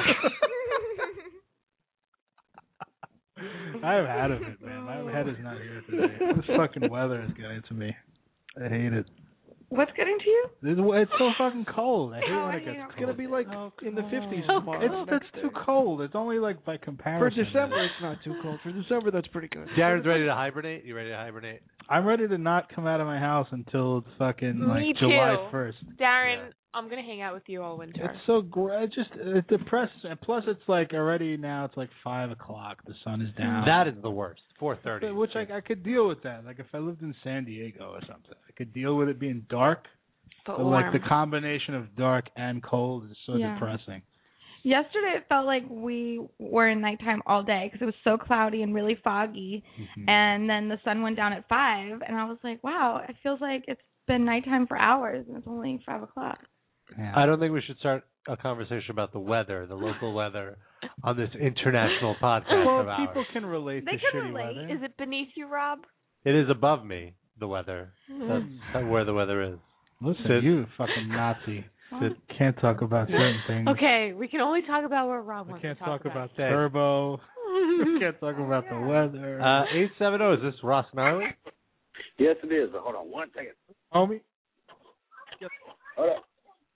I have had of it, man. My head is not here today. This fucking weather is getting to me. I hate it. What's getting to you? It's so fucking cold. I hate when it gets cold. It's gonna be like in the 50s Oh, tomorrow. That's too cold. It's only like by For comparison. December, it's not too cold. For December, that's pretty good. Darren's ready to hibernate. You ready to hibernate? I'm ready to not come out of my house until it's fucking like Me July too. 1st. Darren, I'm gonna hang out with you all winter. It's so great. It depresses. And plus, it's like already now. It's like 5 o'clock. The sun is down. That is the worst. 4:30. Which I could deal with that. Like if I lived in San Diego or something, I could deal with it being dark. But But like the combination of dark and cold is so Yeah. depressing. Yesterday it felt like we were in nighttime all day because it was so cloudy and really foggy, and then the sun went down at 5, and I was like, wow, it feels like it's been nighttime for hours, and it's only 5 o'clock. Yeah. I don't think we should start a conversation about the weather, the local weather, on this international podcast Well, of ours. people can relate They to can shitty relate. weather. Is it beneath you, Rob? It is above me, the weather. That's where the weather is. Listen, Sid. you fucking Nazi. Sid. Can't talk about certain things. Okay, we can only talk about what Rob We wants can't to talk talk about Say. turbo. We can't talk about the weather. 870, is this Ross Gnarly? Yes, it is. Hold on one second. Homie? Hold on.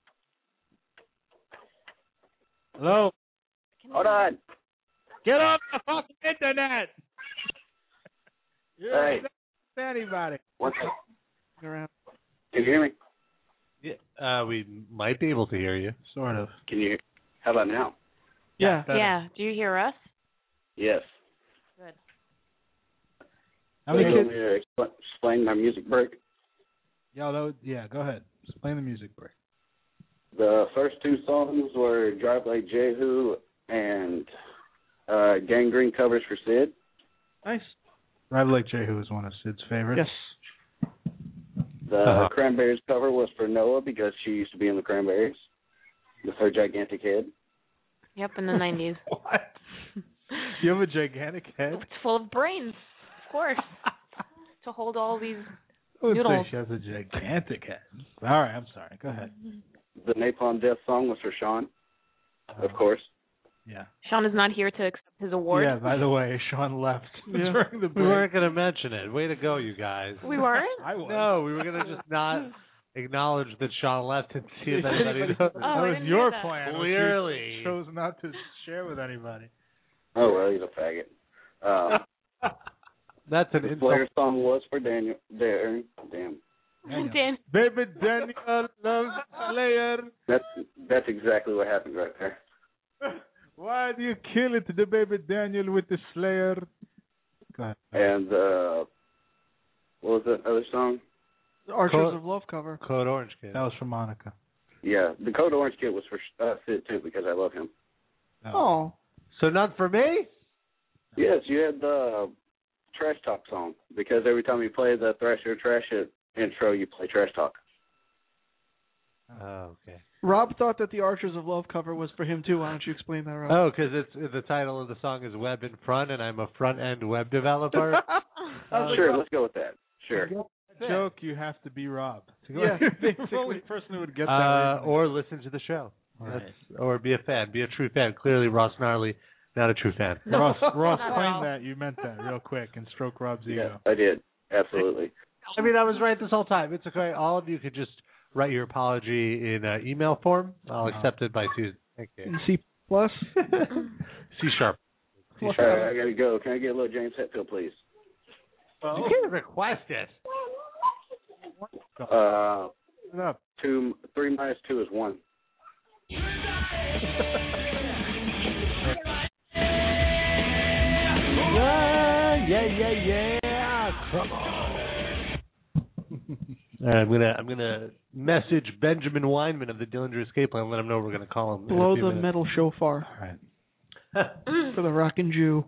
Hello? Hold on. Get off the fucking internet! You're Hey. not anybody. One second. Around. Can you hear me? Yeah, we might be able to hear you. Sort of. Can you? How about now? Yeah. Yeah. Do you hear us? Yes. Good. How many You want kids? me to explain my music break? Yeah, go ahead. Explain the music break. The first two songs were Drive Like Jehu and Gangrene covers for Sid. Nice. Drive Like Jehu is one of Sid's favorites. Yes. The Cranberries cover was for Noah because she used to be in the Cranberries with her gigantic head. Yep, in the 90s. What? You have a gigantic head? It's full of brains, of course, to hold all these I would noodles. say she has a gigantic head. All right, I'm sorry. Go ahead. The Napalm Death song was for Sean, of course. Yeah. Sean is not here to accept his award. Yeah, by the way, Sean left during the break. We weren't going to mention it. Way to go, you guys. We weren't? I was. No, we were going to just not acknowledge that Sean left and see if anybody knows. That I was didn't your hear that. plan. which Clearly. you chose not to share with anybody. Oh, well, he's a faggot. That's an The insult. Slayer song was for Daniel. Damn. Dan, Baby Daniel loves Slayer. That's exactly what happened right there. Why do you kill it, the baby Daniel with the Slayer? Go ahead. And what was that other song? The Archers of Love cover. Code Orange Kid. That was from Monica. Yeah, the Code Orange Kid was for Sid too because I love him. Oh. So none for me? Yes, you had the Trash Talk song because every time you play the Thrasher Trash It intro, you play Trash Talk. Oh, okay. Rob thought that the Archers of Love cover was for him too. Why don't you explain that, Rob? Oh, because it's the title of the song is Web in Front, and I'm a front-end web developer. Sure, let's go with that. Sure. Joke, you have to be Rob. Yeah, the only person who would get that. Or listen to the show. Right. Or be a fan. Be a true fan. Clearly, Ross Gnarly, not a true fan. Ross, not at claim all. that. You meant that real quick and stroke Rob's Yeah, ego. I did. Absolutely. I mean, I was right this whole time. It's okay. All of you could just write your apology in email form. I'll accept it by Susan. Thank you. C plus. C sharp. All right, I gotta go. Can I get a little James Hetfield, please? You can't request it. Shut up. 3 minus 2 is 1. Yeah. Come on. I'm gonna message Benjamin Weinman of the Dillinger Escape Plan and let him know we're gonna call him. Blow the metal shofar. All right. For the rockin' Jew.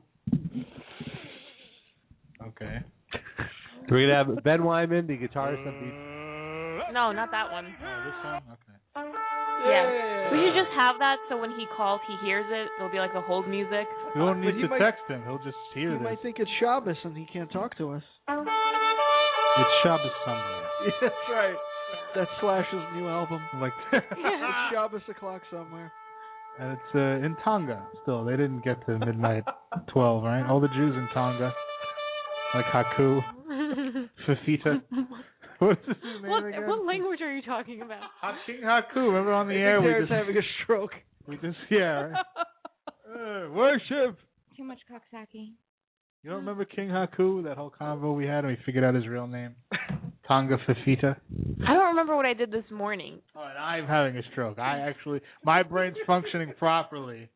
Okay. We're gonna have Ben Weinman, the guitarist of the. No, not that one. Oh, this one? Okay. Yeah. We should just have that so when he calls, he hears it. It'll be like the hold music. You won't need you to might- text him. He'll just hear You this. might think it's Shabbos and he can't talk to us. It's Shabbos somewhere. Yeah, that's right. That's Slash's new album. Like, It's Shabbos o'clock somewhere. and it's in Tonga still. They didn't get to midnight 12, right? All the Jews in Tonga. Like Haku, Fafita. What's his name again? What language are you talking about? King Haku. Remember on the I air think we Darren's just having a stroke. Right? Worship. Too much coxsackie. You don't remember King Haku? That whole convo we had, and we figured out his real name. Tonga Fafita. I don't remember what I did this morning. Oh, and I'm having a stroke. My brain's functioning properly.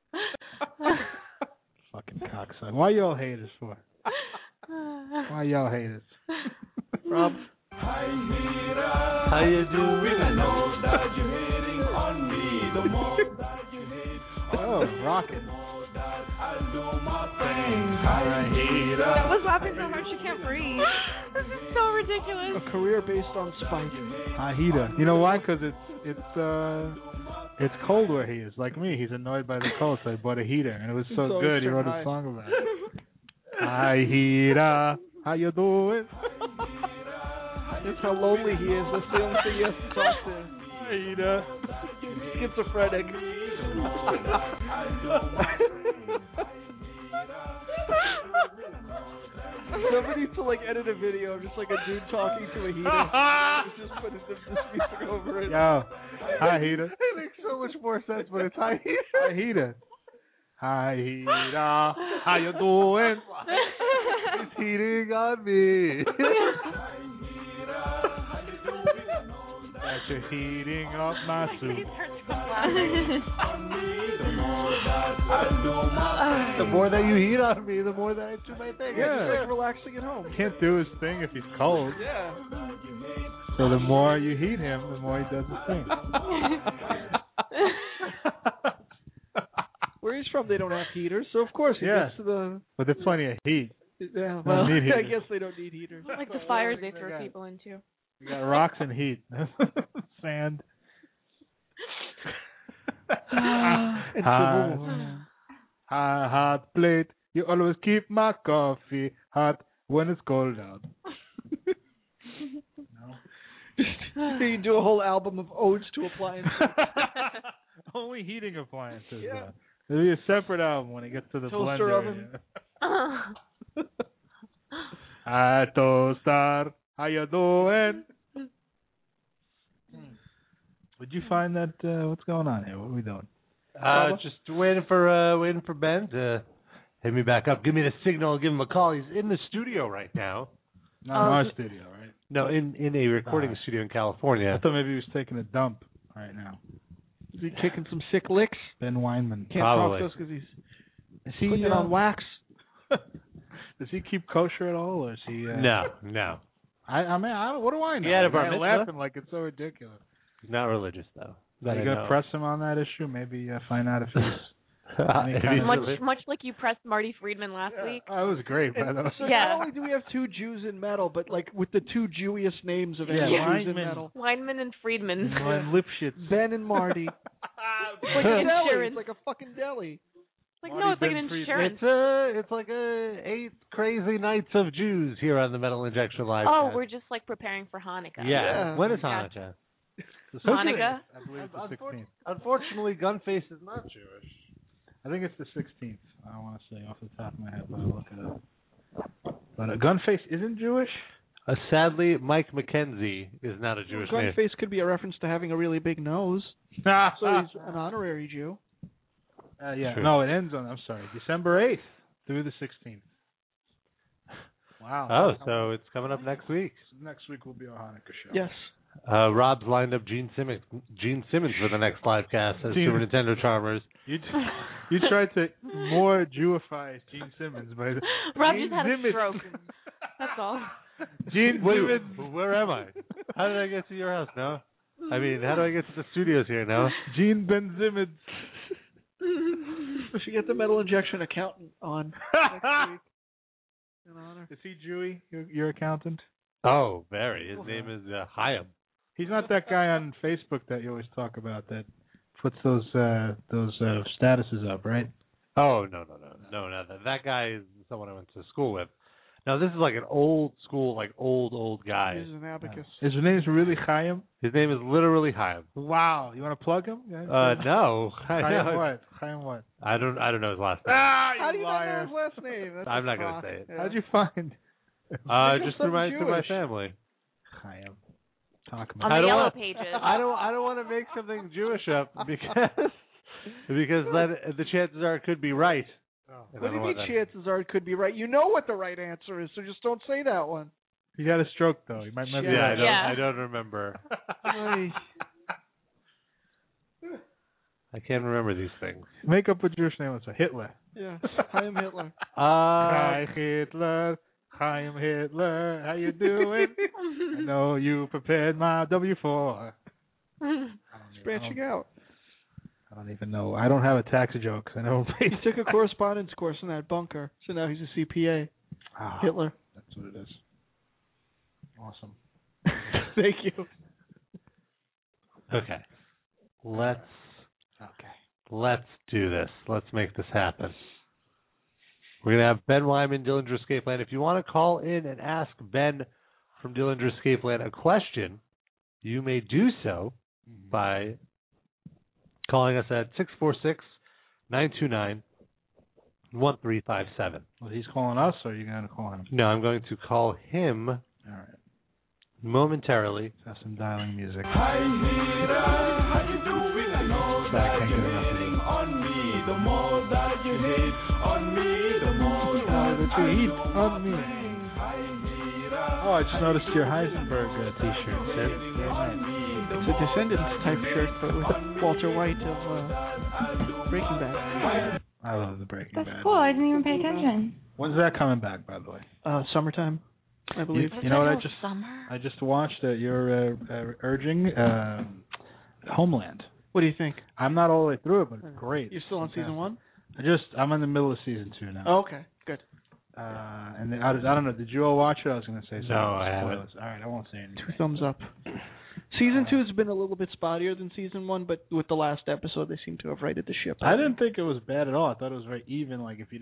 Fucking cocksucker. Why y'all hate us for? Why y'all hate us? Rob. How you doing? I know that you're hating on me. The more that you hate Oh, rocket. I'll do my thing. That was laughing so hard she can't breathe. This is so ridiculous. A career based on spite. Haida. You know why? Because it's cold where he is. Like me, he's annoyed by the cold, so I bought a heater, and it was so So good. He wrote high. a song about it. Haida, how you doing? That's how lonely he is. That's the only thing he has to talk to. Haida. Schizophrenic. Somebody needs to edit a video, just like a dude talking to a heater. Just put this music over it. Yo, Haida. It makes so much more sense when it's high. Haida. Haida, how you doing? It's heating on me. That you're heating up my soup. The more that you heat on me, the more that I do my thing. Yeah. It's like relaxing at home. Can't do his thing if he's cold. Yeah. So the more you heat him, the more he does his thing. Where he's from, they don't have heaters, so of course he Yeah. gets to the. But there's plenty of heat. Yeah, Don't well, need I heaters. guess they don't need heaters. Like the fires they throw people into. You got rocks and heat. Sand. Hot plate. You always keep my coffee hot when it's cold out. You do a whole album of odes to appliances. Only heating appliances. Yeah. There'll be a separate album when it gets to the Toaster blender. oven. Yeah. Hi, Toaster. How you doing? Did you find that? What's going on here? What are we doing? Just waiting for Ben to hit me back up. Give me the signal. Give him a call. He's in the studio right now. Not in our studio, right? No, in a recording studio in California. I thought maybe he was taking a dump right now. Is he kicking some sick licks? Ben Weinman. Can't Probably. talk to us because he's Is he putting it on wax. Does he keep kosher at all, or is he? No. I mean, what do I know? He had a bar I'm mitzvah. laughing like it's so ridiculous. He's not religious though. Are you gonna press him on that issue? Maybe find out if he's. If he's Much like you pressed Marty Friedman last week. Oh, it was great, by the way. So Yeah. not only do we have two Jews in metal, but with the two Jewiest names of any Yeah, Jews in Weinman. metal. Weinman and Friedman. And Lipschitz. Ben and Marty. Like It's a an deli. insurance. It's like a fucking deli. Like, no, it's like an Ben Friedman. insurance. It's like 8 crazy nights of Jews here on the Metal Injection Live. Oh, cast. we're just like preparing for Hanukkah. Yeah. When is Yeah. Hanukkah? Hanukkah? I believe it's the 16th. Unfortunately, Gunface is not Jewish. I think it's the 16th. I don't want to say off the top of my head, but I'll look it up. But Gunface isn't Jewish? Sadly, Mike McKenzie is not a Jewish name. Gunface could be a reference to having a really big nose. So he's an honorary Jew. Yeah. True. No, it ends on, I'm sorry, December 8th through the 16th. Wow. Oh, so it's coming up next week. Next week will be our Hanukkah show. Yes. Rob's lined up Gene Simmons for the next live cast as Gene- Super Nintendo Charmers. You tried to more Jewify Gene Simmons by Rob Gene just had a Simmons. stroke. That's all. Gene Wait, Simmons. where am I? How did I get to your house, Noah? I mean, how do I get to the studios here, Noah? Gene Benzimmons. We should get the metal injection accountant on next week. In honor. Is he Jewy, your accountant? Oh, very. His name is Chaim. He's not that guy on Facebook that you always talk about that puts those statuses up, right? Oh, no. That guy is someone I went to school with. Now, this is like an old school, like old guy. He's an abacus. His name is really Chaim? His name is literally Chaim. Wow. You want to plug him? No. Chaim what? Chaim what? I don't know his last name. How do you not know his last name? That's I'm not going to say it. Yeah. How'd you find? Just through my family. Chaim. Talk On the yellow pages. I don't want to make something Jewish up because then the chances are it could be right. What do you mean chances are it could be right? You know what the right answer is, so just don't say that one. He got a stroke though. He might remember. Yeah, I don't remember. I can't remember these things. Make up a Jewish name. Let's say Hitler. Yeah, Chaim Hitler. Hi Hitler. Chaim Hitler. How you doing? I know you prepared my W-4. It's branching out. I don't even know. I don't have a tax joke. I know. He took a correspondence course in that bunker, so now he's a CPA. Hitler. That's what it is. Awesome. Thank you. Okay. Let's do this. Let's make this happen. We're going to have Ben Wyman, Dillinger Escape Plan. If you want to call in and ask Ben from Dillinger Escape Plan a question, you may do so by calling us at 646-929-1357. Well, he's calling us, or are you going to call him? No, I'm going to call him All right. momentarily. Let's have some dialing music. Hi, Mira, how you doing? I know that you're hating on me. The more that you hate on me, the more that you hate on me. Oh, I just noticed your Heisenberg T-shirt. It's a Descendants type shirt, but with Walter White of Breaking Bad. I love the Breaking Bad. That's cool. I didn't even pay attention. When's that coming back, by the way? Summertime, I believe. You know what I just watched your urging Homeland. What do you think? I'm not all the way through it, but it's great. You're still on season 1? I'm in the middle of season 2 now. Oh, okay, good. And I don't know. Did you all watch it? I was going to say something. No, I haven't. All right, I won't say anything. 2 thumbs up. Season 2 has been a little bit spottier than season 1, but with the last episode, they seem to have righted the ship. I didn't think it was bad at all. I thought it was very even. Like if I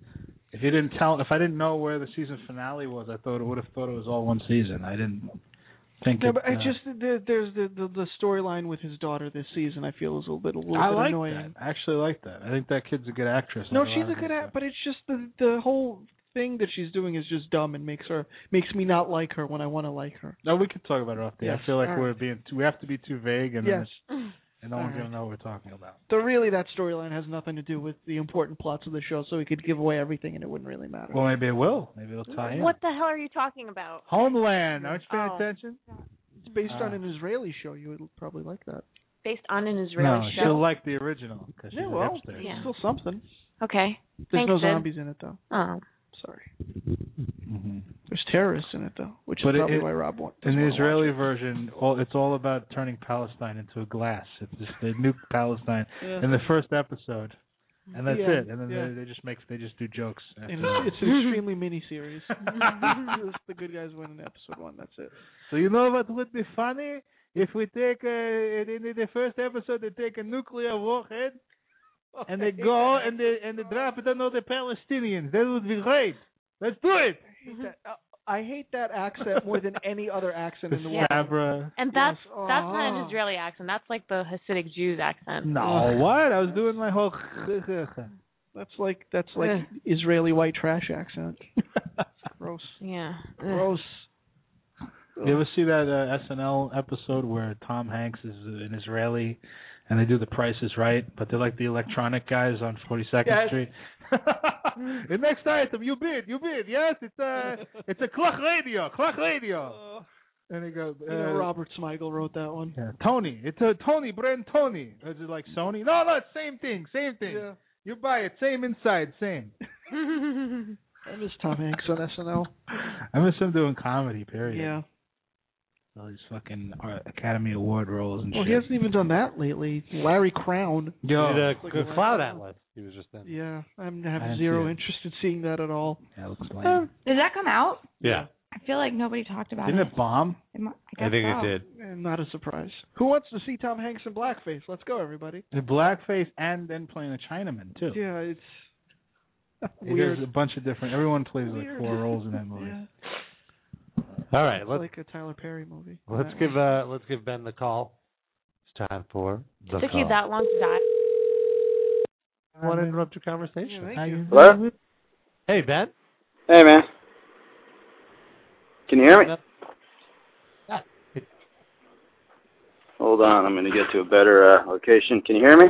didn't know where the season finale was, I would have thought it was all one season. I didn't think. No, but there's the storyline with his daughter this season. I feel is a little bit annoying. That. I actually like that. I think that kid's a good actress. No, she's a good actress, but it's just the whole thing that she's doing is just dumb and makes me not like her when I want to like her. No, we can talk about it off there. Yes. I feel like All we have to be too vague, and yes. and no one's gonna know what we're talking about. So really, that storyline has nothing to do with the important plots of the show. So we could give away everything, and it wouldn't really matter. Well, maybe it will. Maybe it'll tie in. What the hell are you talking about? Homeland. Aren't you paying attention? It's based on an Israeli show. You would probably like that. Based on an Israeli show? She'll like the original because she's yeah, a well, hipster. it's still something. Okay. There's Thanks, no Ben. zombies in it, though. Oh. Sorry. There's terrorists in it, though, which is probably why Rob wants. In the Israeli version, it's all about turning Palestine into a glass. It's just they nuke Palestine in the first episode, and that's it. And then they just do jokes. And it's an extremely mini series. The good guys win in episode 1. That's it. So you know what would be funny if we take in the first episode they take a nuclear warhead. And they go and they drop it on all the Palestinians. That would be great. Let's do it. I hate that accent more than any other accent in the world. And that's not an Israeli accent. That's like the Hasidic Jews accent. No, what? I was doing my whole. That's like Israeli white trash accent. Gross. Yeah. Gross. You ever see that SNL episode where Tom Hanks is an Israeli? And they do The Price is Right, but they're like the electronic guys on 42nd Street. The next item, you bid. Yes, it's a clock radio. And they go. Robert Smigel wrote that one. Yeah, Tony. It's a Tony brand Tony. Is it like Sony? No, it's same thing. Yeah. You buy it, same inside, same. I miss Tom Hanks on SNL. I miss him doing comedy. Period. Yeah. All these fucking Academy Award roles and Well, shit. he hasn't even done that lately. Larry Crown. He did a Cloud Atlas. He was just in. Yeah, I I have didn't zero see it. interest in seeing that at all. Yeah, it looks lame. Did that come out? Yeah. I feel like nobody talked about Didn't it. it bomb? I think it did. Not a surprise. Who wants to see Tom Hanks in blackface? Let's go, everybody. The blackface and then playing a Chinaman too. Yeah, it's He weird. does a bunch of different. Everyone plays like 4 roles in that movie. Yeah. All right, It's let's like a Tyler Perry movie. let's give Ben the call. It's time for the Took call. you that long to die. I want to interrupt your conversation. Thank you. Hello? Hey, Ben. Hey, man. Can you hear me? Hold on, I'm going to get to a better location. Can you hear me?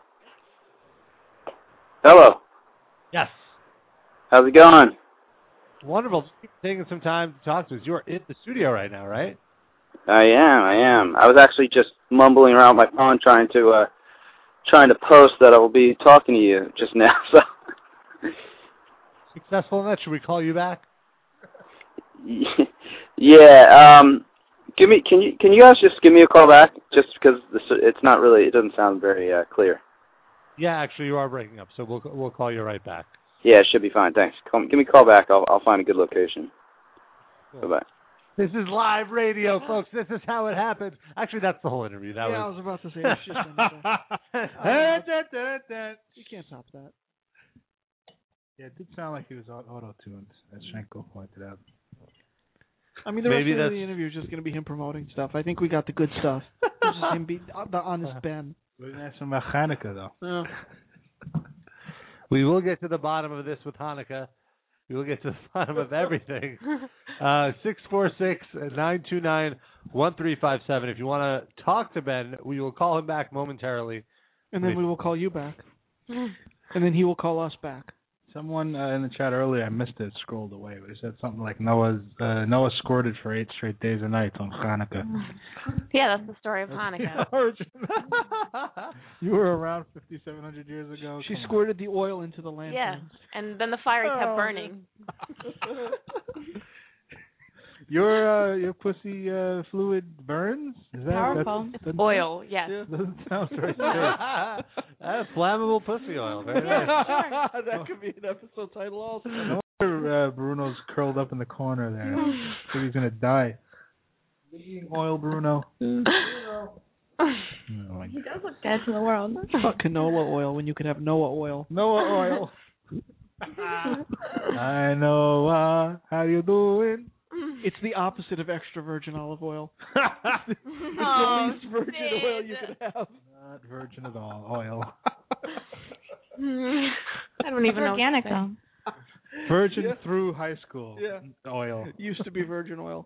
Hello. Yes. How's it going? Wonderful. Taking some time to talk to us. You're in the studio right now, right? I am. I was actually just mumbling around my phone trying to post that I will be talking to you just now. So Successful in that. Should we call you back? yeah. Can you guys just give me a call back? Just because it doesn't sound very clear. Yeah, actually, you are breaking up, so we'll call you right back. Yeah, it should be fine. Thanks. Give me a call back. I'll find a good location. Cool. Bye-bye. This is live radio, folks. This is how it happened. Actually, that's the whole interview. That I was. was about to say it's just you can't top that. Yeah, it did sound like he was auto-tuned, as Schenkel pointed out. I mean, the Maybe rest of that's- the interview is just going to be him promoting stuff. I think we got the good stuff. This is him being the honest Ben. We're going to ask him about Hanukkah, though. Yeah. We will get to the bottom of this with Hanukkah. We will get to the bottom of everything. 646-929-1357. If you want to talk to Ben, we will call him back momentarily. And then we will call you back. And then he will call us back. Someone in the chat earlier, I missed it, scrolled away, but it said something like Noah squirted for 8 straight days and nights on Hanukkah. Yeah, that's the story of Hanukkah. You were around 5,700 years ago. She squirted the oil into the lantern. Yeah, and then the fire kept burning. Your pussy fluid burns? Is that Powerful. That's Oil, yes. Doesn't sound very safe. Flammable pussy oil. Very nice. That could be an episode title also. No wonder Bruno's curled up in the corner there. So he's gonna die. Eating oil, Bruno. He does look dead to the world. Fuck canola oil when you could have Noah oil. Noah oil. Hi Noah, how you doing? It's the opposite of extra virgin olive oil. It's Oh, the least virgin Sid. oil you could have. Not virgin at all. Oil. I don't even know. Organic though. Virgin Yeah. through high school. Yeah. Oil. It used to be virgin oil.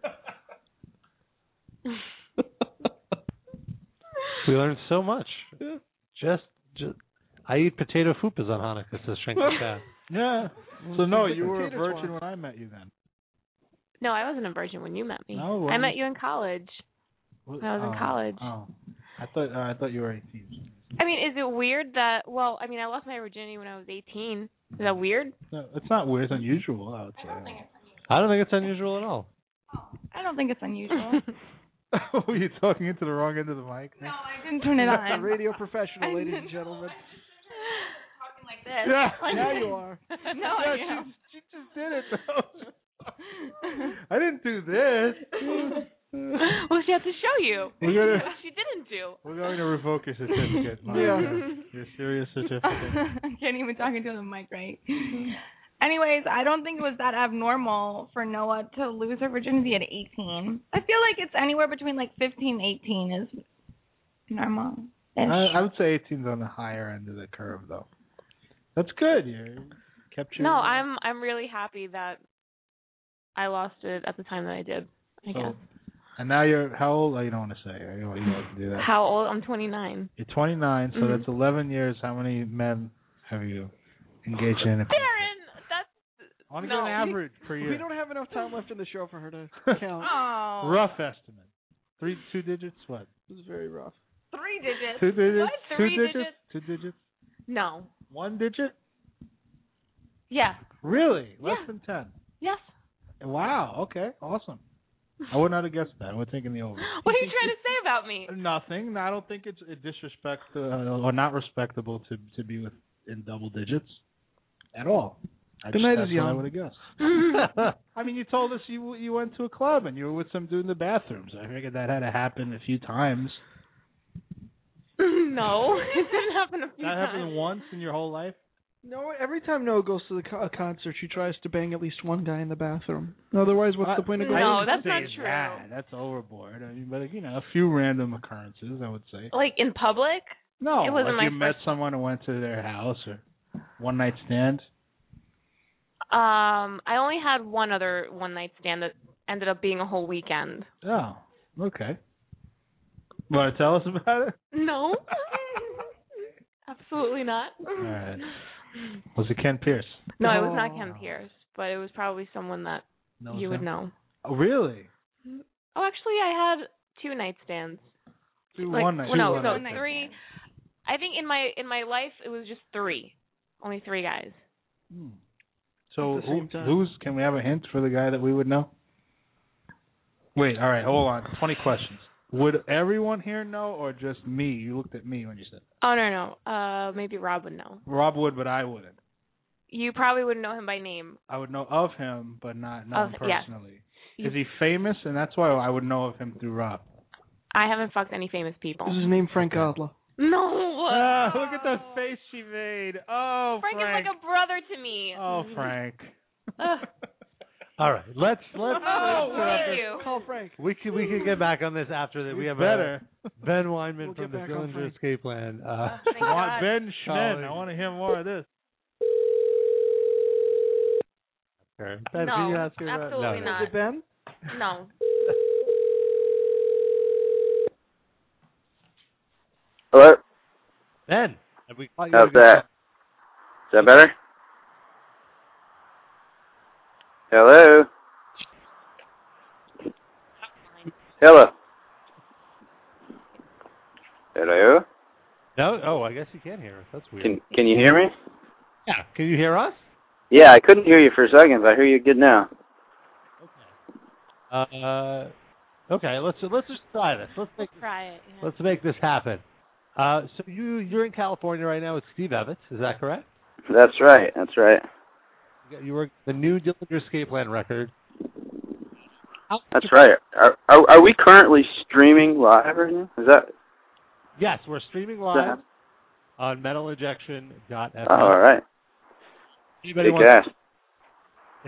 We learned so much. Yeah. Just I eat potato fupas on Hanukkah, says Schenkel Cat. Yeah. So no, you were a Potato virgin swap. when I met you then. No, I wasn't a virgin when you met me. No, I when- met you in college. When I was in college. Oh. I thought you were 18. I mean, is it weird that? Well, I mean, I lost my virginity when I was 18. Is that weird? No, it's not weird. It's unusual, I would say. I don't think it's unusual at all. I don't think it's unusual. Were you talking into the wrong end of the mic? No, I didn't turn it on. A radio professional, ladies and gentlemen. Talking like this. Yeah, Now you are. No, I am. She just did it, though. I didn't do this. Well, she had to show you. We're gonna- She didn't do. We're going to revoke your certificate. Yeah. Your serious certificate. I can't even talk into the mic right. Anyways, I don't think it was that abnormal for Noah to lose her virginity at 18. I feel like it's anywhere between like 15 and 18 is normal. I would say 18's on the higher end of the curve, though. That's good. You kept your. No, I'm really happy that I lost it at the time that I did. I guess. And now you're how old? Oh, you don't want to say. You don't want to do that. How old? I'm 29. You're 29, so Mhm. that's 11 years. How many men have you engaged in? Darren, that's. I want to no. get an average per We year. don't have enough time left in the show for her to count. Oh. Rough estimate. 2 digits? What? This is very rough. 3 digits. 2 digits? What? 2 3 digits? 2 digits? No. 1 digit? Yeah. Really? Less Yeah. than 10? Yes. Wow. Okay. Awesome. I would not have guessed that. I would have taken the over. What are you trying to say about me? Nothing. I don't think it's a disrespect or not respectable to be in double digits at all. The night is That's what young. I would have guessed. I mean, you told us you went to a club and you were with some dude in the bathrooms. I figured that had to happen a few times. No, it didn't happen a few That times. happened once in your whole life? No, every time Noah goes to a concert, she tries to bang at least one guy in the bathroom. Otherwise, what's the point of going? No, I that's didn't not say true. that. That's overboard. I mean, but a few random occurrences, I would say. Like in public? No, it wasn't like you my met someone and went to their house or one night stand. I only had one other one night stand that ended up being a whole weekend. Oh, okay. Want to tell us about it? No. Absolutely not. All right. Was it Ken Pierce? No, it was not Ken Pierce, but it was probably someone that Knows you would him? know. Oh, really? Oh, actually, I had 2 nightstands. One night. No, Two one no, night 3. I think in my life it was just 3. Only 3 guys. So At the same time. who's? Can we have a hint for the guy that we would know? Wait, all right, hold on. 20 questions. Would everyone here know, or just me? You looked at me when you said that. Oh no. Maybe Rob would know. Rob would, but I wouldn't. You probably wouldn't know him by name. I would know of him, but not know him Yes. personally. Is he famous? And that's why I would know of him through Rob. I haven't fucked any famous people. Is his name Frank Adler? No. Look at the face she made. Oh, Frank is like a brother to me. Oh, Frank. All right, let's Thank you. Call Frank. we can get back on this after that. We have better. Ben Weinman We'll from get the back on Dillinger Frank. Escape Plan. Thank God. Ben Schneen. Oh, I want to hear more of this. Ben, No, can you ask her absolutely no. not. Is it Ben? No. Hello? Ben, have we caught you? How's that? Is that better? Hello? Hello? Hello? No. Oh, I guess you can't hear us. That's weird. Can you hear me? Yeah. Can you hear us? Yeah, I couldn't hear you for a second, but I hear you good now. Okay. Let's just try this. Try it. Yeah. Let's make this happen. So you're in California right now with Steve Evans. Is that correct? That's right. That's right. You work the new Dillinger Escape Plan record. That's right. Are we currently streaming live right now? Is that? Yes, we're streaming live on metalinjection.fm. Oh, all right. Anybody Big wants? ass.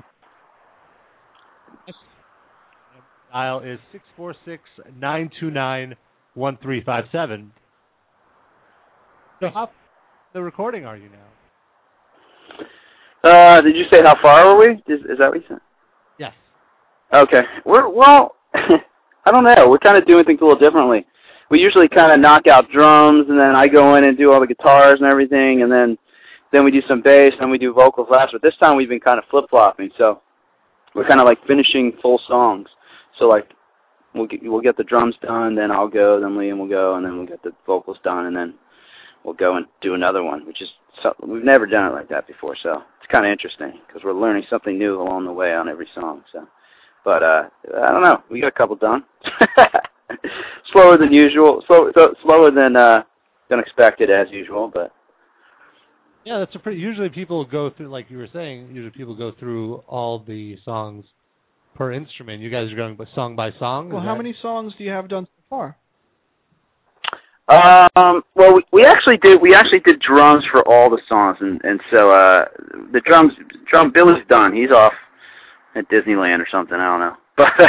Dial is 646-929-1357. So how the recording are you now? Did you say how far are we? Is that what you said? Yes. Okay. Well, I don't know. We're kind of doing things a little differently. We usually kind of knock out drums, and then I go in and do all the guitars and everything, and then we do some bass, and we do vocals last. But this time we've been kind of flip-flopping, so we're kind of like finishing full songs. So like we'll get the drums done, then I'll go, then Liam will go, and then we'll get the vocals done, and then we'll go and do another one, which is we've never done it like that before, so it's kind of interesting because we're learning something new along the way on every song. So, but I don't know, we got a couple done. Slower than usual, slower than expected as usual, but yeah, that's a pretty. Usually people go through, like you were saying. Usually people go through all the songs per instrument. You guys are going song by song. Well, how many songs do you have done so far? Well, we actually did drums for all the songs, and so the drum Billy's done. He's off at Disneyland or something. I don't know,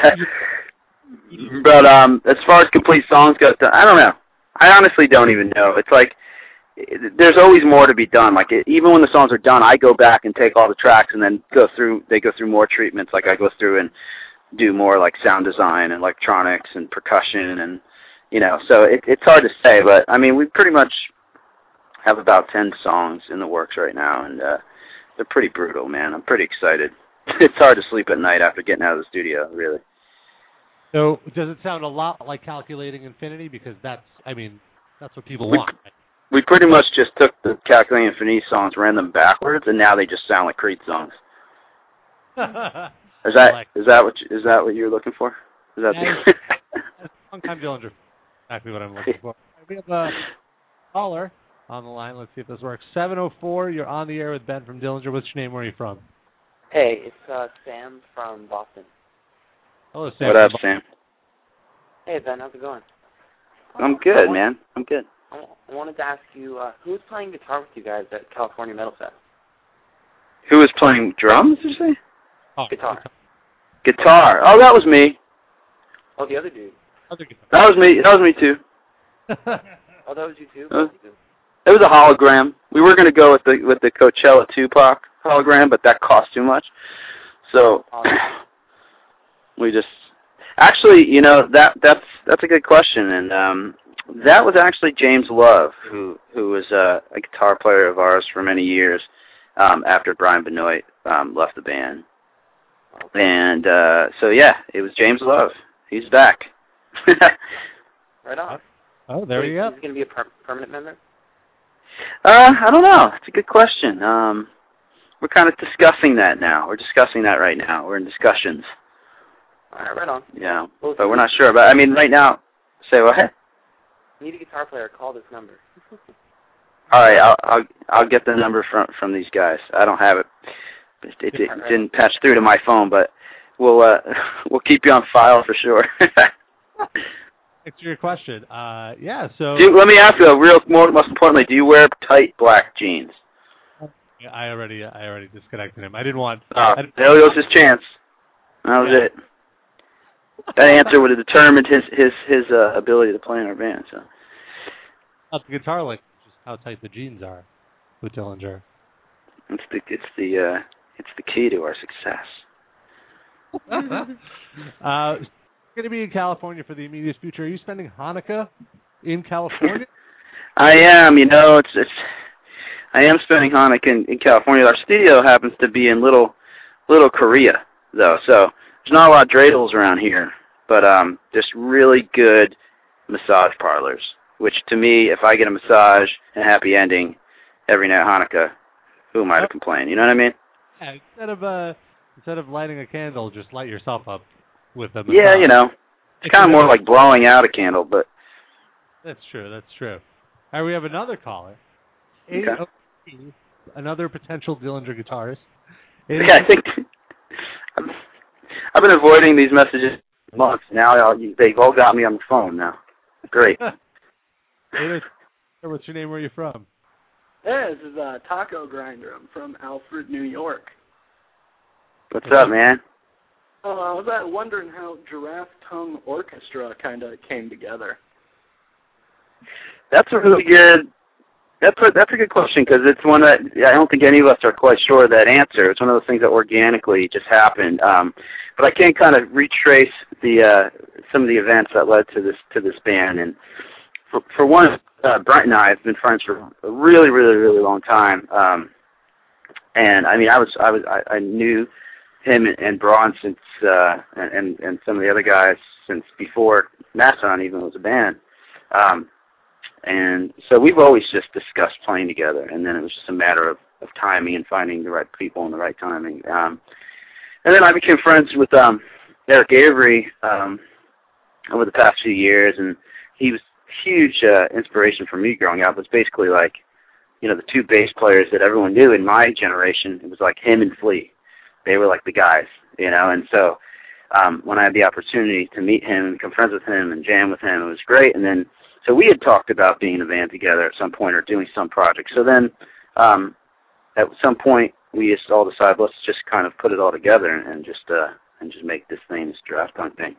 but as far as complete songs go, I don't know. I honestly don't even know. It's like there's always more to be done. Like even when the songs are done, I go back and take all the tracks and then they go through more treatments. Like I go through and do more like sound design and electronics and percussion and. So it's hard to say, but I mean, we pretty much have about 10 songs in the works right now, and they're pretty brutal, man. I'm pretty excited. It's hard to sleep at night after getting out of the studio, really. So does it sound a lot like Calculating Infinity? Because that's what people want. We pretty much just took the Calculating Infinity songs, ran them backwards, and now they just sound like Creed songs. Is that what you're looking for? Is that Long time Dillinger. Exactly what I'm looking for. We have a caller on the line. Let's see if this works. 704, you're on the air with Ben from Dillinger. What's your name? Where are you from? Hey, it's Sam from Boston. Hello, Sam. What up, Sam? Hey, Ben, how's it going? I'm good, man. I'm good. I wanted to ask you, who was playing guitar with you guys at California Metal Fest? Who was playing drums, did you say? Oh, Guitar. Guitar. Oh, that was me. Oh, the other dude. That was me. That was me, too. Oh, that was you too? It was a hologram. We were going to go with the Coachella Tupac hologram, but that cost too much. So we just actually, you know, that's a good question, and that was actually James Love, who was a guitar player of ours for many years after Brian Benoit left the band. And so yeah, it was James Love. He's back. Right on. Oh, there you go. Is he going to be a permanent member? I don't know. It's a good question. We're kind of discussing that now. We're discussing that right now. We're in discussions. All right, right on. Yeah, but we're not sure about. I mean, right now, say what? Need a guitar player? Call this number. All right, I'll get the number from these guys. I don't have it. It didn't patch through to my phone, but we'll keep you on file for sure. Thanks for your question. Yeah. So let me ask you most importantly, do you wear tight black jeans? I already disconnected him. I didn't want. There goes his chance. That was it. That answer would have determined his ability to play in our band. So. Up the guitar lick, just how tight the jeans are with Dillinger. It's the key to our success. Going to be in California for the immediate future. Are you spending Hanukkah in California? I am. You know, I am spending Hanukkah in California. Our studio happens to be in Little Korea, though, so there's not a lot of dreidels around here, but just really good massage parlors. Which to me, if I get a massage and a happy ending every night Hanukkah, who am I to complain? You know what I mean? Yeah, instead of lighting a candle, just light yourself up with a massage. Yeah, you know, it's kind of more like blowing out a candle, but that's true. That's true. All right, we have another caller. Okay. Another potential Dillinger guitarist. Yeah, I think I've been avoiding these messages for months. Now they've all got me on the phone now. Great. What's your name? Where are you from? Hey, this is Taco Grinder. I'm from Alfred, New York. What's up, man? I was wondering how Giraffe Tongue Orchestra kind of came together. That's a really good. That's a good question because it's one that I don't think any of us are quite sure of that answer. It's one of those things that organically just happened. But I can kind of retrace some of the events that led to this band. And for one, Brent and I have been friends for a really, really, really long time. And I mean, I knew him and Braun since and some of the other guys since before Mastodon even was a band. And so we've always just discussed playing together, and then it was just a matter of timing and finding the right people and the right timing. And then I became friends with Eric Avery over the past few years, and he was a huge inspiration for me growing up. It was basically like, you know, the two bass players that everyone knew in my generation. It was like him and Flea. They were like the guys, you know, and so when I had the opportunity to meet him and become friends with him and jam with him, it was great. And then so we had talked about being in a band together at some point or doing some project. So then at some point we just all decided let's just kind of put it all together and just make this thing, this Giraffe Tongue thing.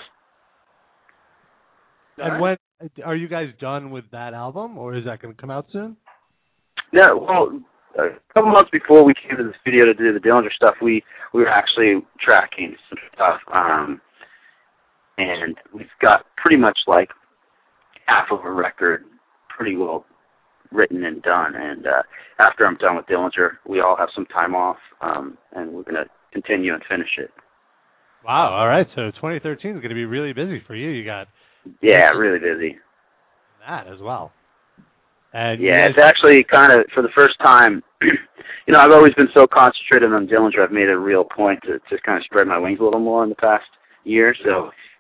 And when are you guys done with that album, or is that going to come out soon? Yeah, well, a couple months before we came to the studio to do the Dillinger stuff, we were actually tracking some stuff, and we've got pretty much like half of a record pretty well written and done. And after I'm done with Dillinger, we all have some time off, and we're going to continue and finish it. Wow, all right. So 2013 is going to be really busy for you. You got really busy. That as well. And yeah, it's actually kind of, for the first time, you know, I've always been so concentrated on Dillinger, I've made it a real point to just kind of spread my wings a little more in the past year. So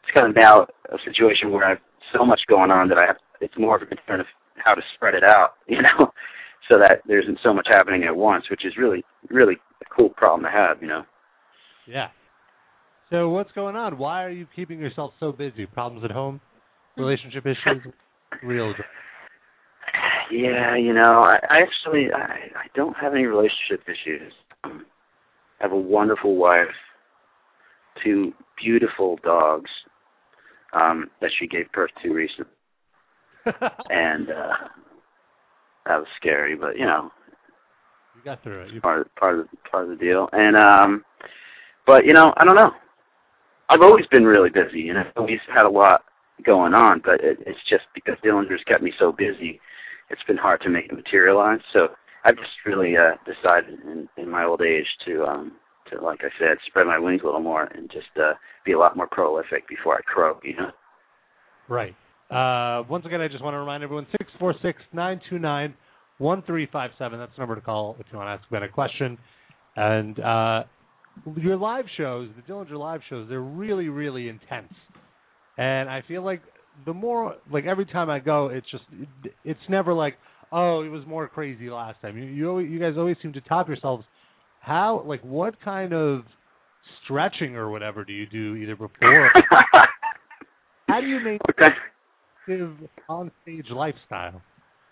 it's kind of now a situation where I have so much going on that it's more of a concern of how to spread it out, you know, so that there isn't so much happening at once, which is really, really a cool problem to have, you know. Yeah. So what's going on? Why are you keeping yourself so busy? Problems at home? Relationship issues? Real? Yeah, you know, I don't have any relationship issues. I have a wonderful wife, 2 beautiful dogs that she gave birth to recently. And that was scary, but, you know. You got through it. Part of the deal. And, but, you know, I don't know. I've always been really busy, you know. I've always had a lot going on, but it's just because Dillinger's kept me so busy, it's been hard to make it materialize. So I've just really decided in my old age to, like I said, spread my wings a little more and just be a lot more prolific before I croak, you know. Right. Once again, I just want to remind everyone, 646-929-1357. That's the number to call if you want to ask Ben a question. And your live shows, the Dillinger live shows, they're really, really intense. And I feel like the more, like every time I go, it's never like, oh, it was more crazy last time. You guys always seem to top yourselves. How, like, what kind of stretching or whatever do you do either before? How do you make an on-stage lifestyle?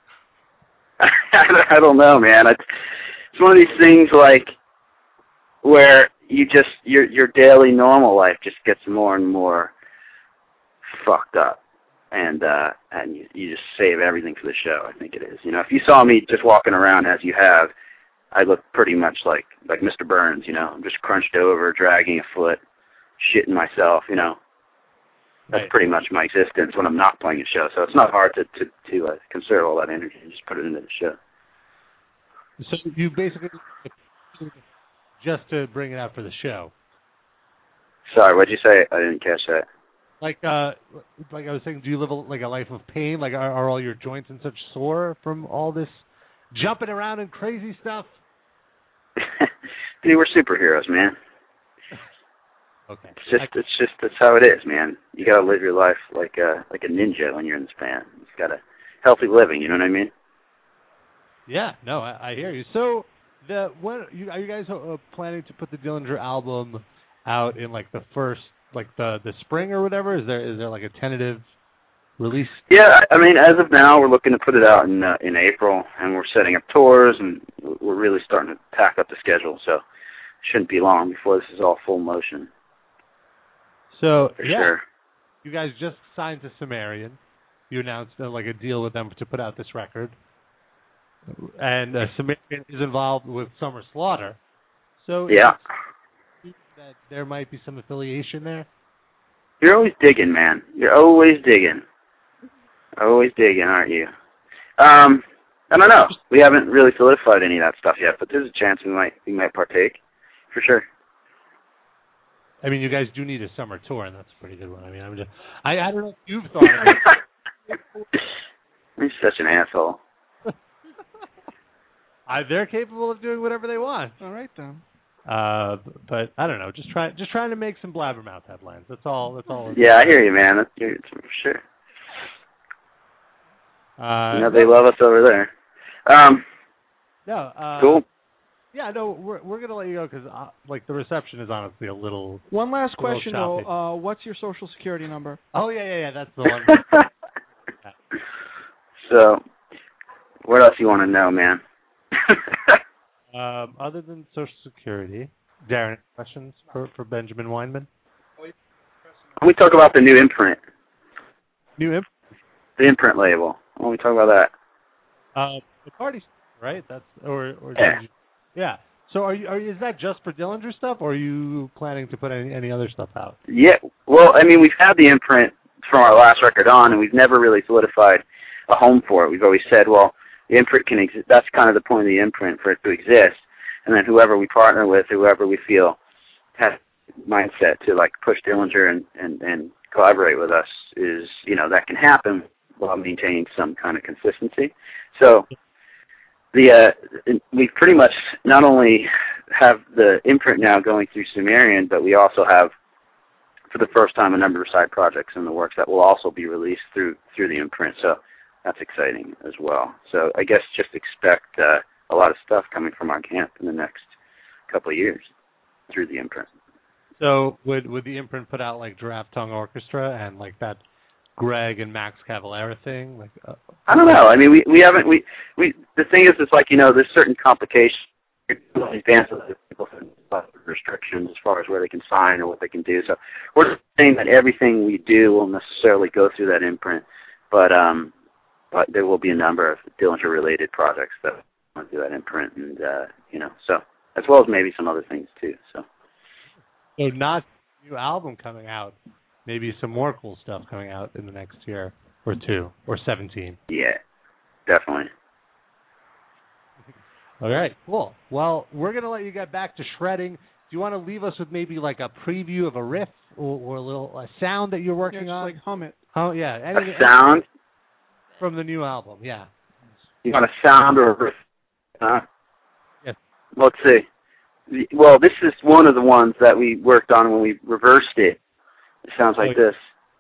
I don't know, man. It's one of these things like where you just your daily normal life just gets more and more fucked up, and you just save everything for the show. I think it is. You know, if you saw me just walking around as you have, I look pretty much like Mr. Burns. You know, I'm just crunched over, dragging a foot, shitting myself. You know, that's pretty much my existence when I'm not playing a show. So it's not hard to conserve all that energy and just put it into the show. So you basically just to bring it out for the show. Sorry, what'd you say? I didn't catch that. Like I was saying, do you live a life of pain? Like, are all your joints and such sore from all this jumping around and crazy stuff? Dude, we're superheroes, man. Okay. It's just that's how it is, man. You gotta live your life like a ninja when you're in this band. It's got a healthy living. You know what I mean? Yeah. No, I hear you. So, are you guys planning to put the Dillinger album out in like the first, like the spring or whatever? Is there like a tentative release? Yeah, I mean, as of now, we're looking to put it out in April, and we're setting up tours, and we're really starting to pack up the schedule. So, it shouldn't be long before this is all full motion. So, for sure. You guys just signed to Sumerian. You announced like a deal with them to put out this record. And Sumerian is involved with Summer Slaughter. So yeah, that there might be some affiliation there. You're always digging, man. You're always digging. Always digging, aren't you? I don't know. We haven't really solidified any of that stuff yet, but there's a chance we might partake, for sure. I mean, you guys do need a summer tour, and that's a pretty good one. I mean, I don't know if you've thought of it. You're such an asshole. They're capable of doing whatever they want. All right, then. But I don't know. Just trying to make some blabbermouth headlines. That's all. Yeah, I hear you, man. That's for sure. You know, they love us over there. No. Cool. Yeah, no, we're gonna let you go because like the reception is honestly a little. One last question choppy. though. What's your social security number? Oh yeah, that's the one. So, what else you want to know, man? Other than Social Security, Darren, any questions for Benjamin Weinman? When we talk about the new imprint. New imprint? The imprint label. When we talk about that. The party, right? That's or yeah. Yeah. So is that just for Dillinger stuff, or are you planning to put any other stuff out? Yeah. Well, I mean, we've had the imprint from our last record on, and we've never really solidified a home for it. We've always said, well, the imprint can exist. That's kind of the point of the imprint, for it to exist. And then whoever we partner with, whoever we feel has mindset to like push Dillinger and collaborate with us, is, you know, that can happen while maintaining some kind of consistency. So we pretty much not only have the imprint now going through Sumerian, but we also have, for the first time, a number of side projects in the works that will also be released through the imprint. So that's exciting as well. So I guess just expect a lot of stuff coming from our camp in the next couple of years through the imprint. So would the imprint put out like Giraffe Tongue Orchestra and like that Greg and Max Cavalera thing? Like I don't know. I mean, we haven't. The thing is, it's like, there's certain complications. Bands with people have restrictions as far as where they can sign or what they can do. So we're not saying that everything we do will necessarily go through that imprint, but there will be a number of Dillinger-related projects that will do that imprint, and so as well as maybe some other things too. So not a new album coming out, maybe some more cool stuff coming out in the next year or two or 17. Yeah, definitely. All right, cool. Well, we're going to let you get back to shredding. Do you want to leave us with maybe like a preview of a riff or a sound that you're working on? Like hum it. Oh, yeah. A sound? From the new album, yeah. You want a sound or a riff? Yes. Let's see. Well, this is one of the ones that we worked on when we reversed it. It sounds like this.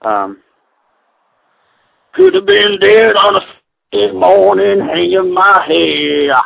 Could have been dead on a Sunday morning, hanging my hair.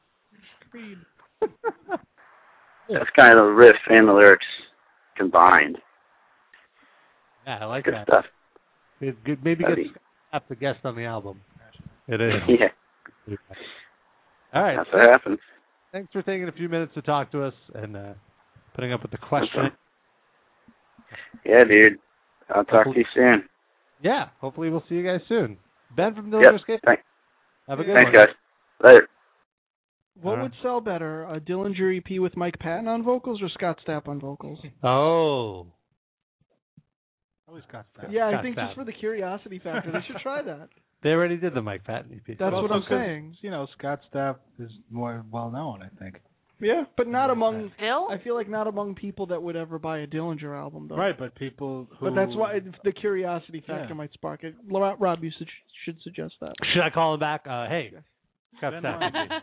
That's kind of the riff and the lyrics combined. Yeah, I like good that. Stuff. Maybe get the guest on the album. It is. Yeah. All right. That's what happens. Thanks for taking a few minutes to talk to us and putting up with the question. Yeah, dude. I'll talk to you soon. Yeah. Hopefully we'll see you guys soon. Ben from Dillinger Escape. Thanks. Have a good Thanks, one. guys. Later. What would sell better, a Dillinger EP with Mike Patton on vocals or Scott Stapp on vocals? Oh. Always Scott Stapp. Yeah, Scott I think Stapp. just for the curiosity factor, they should try that. They already did the Mike Patton EP. That's what I'm saying. Scott Stapp is more well known, I think. Yeah, but not among. Phil? I feel like not among people that would ever buy a Dillinger album, though. Right, but people who. But that's why the curiosity factor might spark it. Rob, you should suggest that. Should I call him back? Hey, Scott Stapp.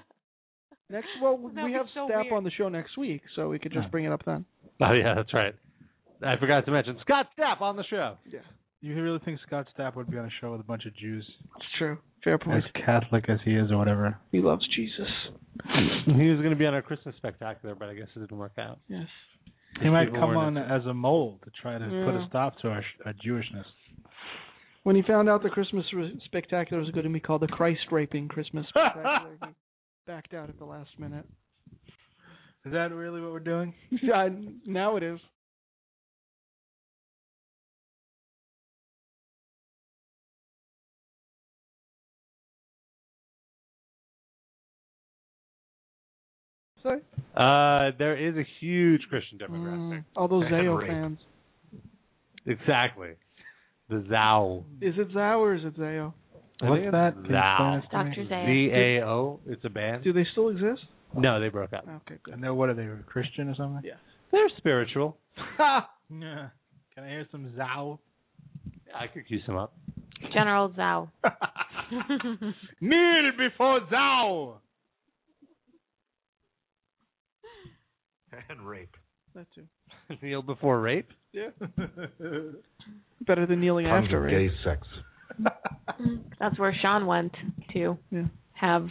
We have Stapp on the show next week, so we could just bring it up then. Oh yeah, that's right. I forgot to mention Scott Stapp on the show. Yeah. You really think Scott Stapp would be on a show with a bunch of Jews? It's true. Fair point. As Catholic as he is or whatever. He loves Jesus. He was going to be on our Christmas spectacular, but I guess it didn't work out. Yes. He might come on as a mole to try to put a stop to our Jewishness. When he found out the Christmas spectacular was going to be called the Christ-raping Christmas spectacular, he backed out at the last minute. Is that really what we're doing? Yeah, now it is. Sorry? There is a huge Christian demographic. All those Zao fans. Exactly. The Zao. Is it Zao or is it Zao? What's that? Zao. Dr. Zao. Z-A-O. It's a band. Do they still exist? No, they broke up. Okay, good. And what are they, Christian or something? Yeah. They're spiritual. Yeah. Can I hear some Zao? Yeah, I could cue some up. General Zao. Kneel before Zao! And rape. That too. Kneel before rape? Yeah. Better than kneeling after rape. Gay sex. That's where Sean went to have.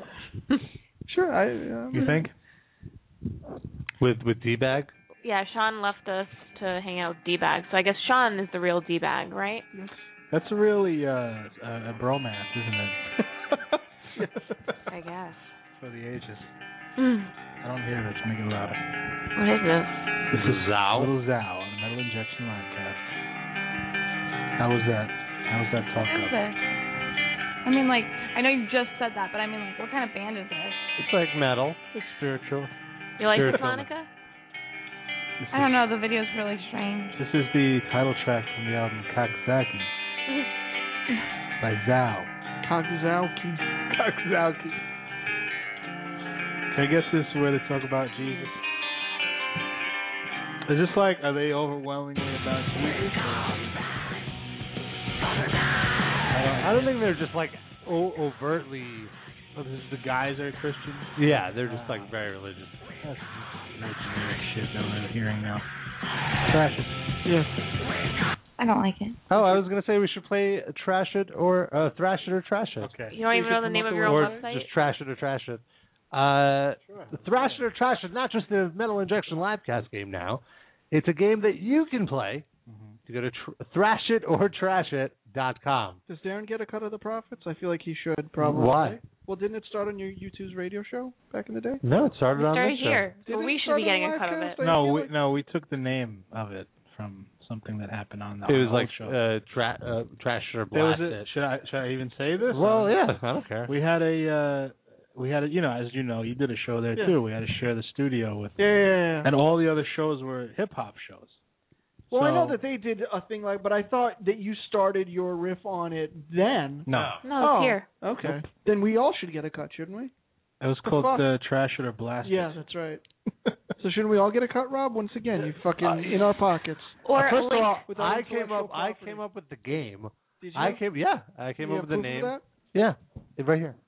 Sure, you think? With D-Bag? Yeah, Sean left us to hang out with D-Bag. So I guess Sean is the real D-Bag, right? Yes. That's really a bromance, isn't it? Yes. I guess. For the ages. I don't hear it. Make it louder. What is this? This is Zao. Little Zao on the Metal Injection Livecast. How was that? How was that talk What is up? it? I mean, like, I know you just said that, but I mean, like, what kind of band is this? It's like metal. It's spiritual. You like Spiritual. Monica? I don't know. The video's really strange. This is the title track from the album Kakzaki by Zao. Kakzauki. Kakzaki. I guess this is where they talk about Jesus. Is this like, are they overwhelmingly about Jesus? I don't think they're just like overtly. Oh, this is the guys that are Christians? Yeah, they're just like very religious. That's generic shit that we're hearing now. Trash it. Yeah. I don't like it. Oh, I was going to say we should play Trash It or Thrash It or Trash It. Okay. You don't even know the name of your or own website? just Trash It or Trash It. Thrash It or Trash It, not just the Metal Injection Livecast game now. It's a game that you can play. You go to thrashitotrashit.com. Does Darren get a cut of the profits? I feel like he should, probably. Why? Well, didn't it start on your U2's radio show back in the day? No, it started on this show. here, so Didn't we it should be start getting on a cut of Livecast? it. No, we took the name of it from something that happened on the It was old like show. Trash It or There was Blast It. Should I even say this? Well, yeah, I don't care. We had a you know, as you know, you did a show there Yeah. too. We had to share the studio with Yeah. and all the other shows were hip hop shows. Well, I know So- that they did a thing like, but I thought that you started your riff on it then. No. No, it's here. Okay. Then we all should get a cut, shouldn't we? It was The called fuck? Trash It or Blast It. Yeah, that's right. So shouldn't we all get a cut, Rob? Once again, you fucking in our pockets. Or First of all, with our I came intellectual up with the game. Did you? I came You up have with the proof name. of that? Yeah, it's right here.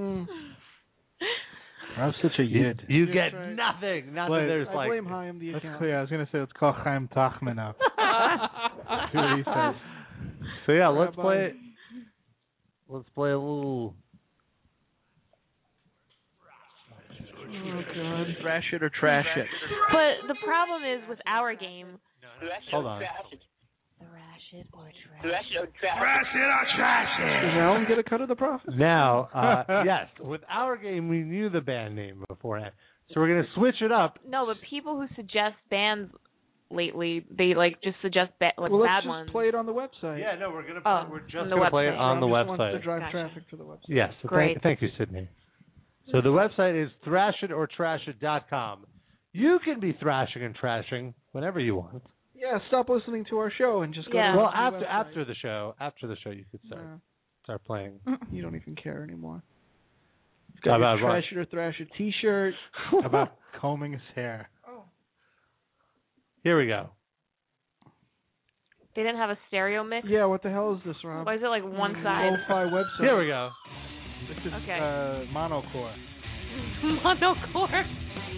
I'm such a yid. You That's get right. nothing. Not Wait, that there's I like. blame Chaim, the Let's account. clear. I was gonna say let's call Chaim Tachman up. See what he says. So yeah, let's Rabbi. play. Let's play a little. Oh God. Thrash it or trash it. But the problem is with our game. Hold on. Thrash it or trash. Thrash it or trash it. Does Alan get a cut of the profit? Now, yes, with our game, we knew the band name beforehand, so we're gonna switch it up. No, but people who suggest bands lately, they like just suggest like Well, let's bad just ones. play it on the website. Yeah, no, we're gonna. Oh, we're just on the gonna play it website. on the Rob just website. wants to drive Gotcha. traffic to the website. Yes. So Great. Thank you, Sydney. So the website is thrashitortrashit.com. You can be thrashing and trashing whenever you want. Yeah, stop listening to our show and just go Yeah. to Well, the website. after the show, you could start playing. You don't even care anymore. How Got about your what? Trash It or Thrash It t-shirt. About combing his hair. Here we go. They didn't have a stereo mix. Yeah, what the hell is this, Rob? Why is it like one side? Lo-fi website. Here we go. This is Okay. monocore. Monocore.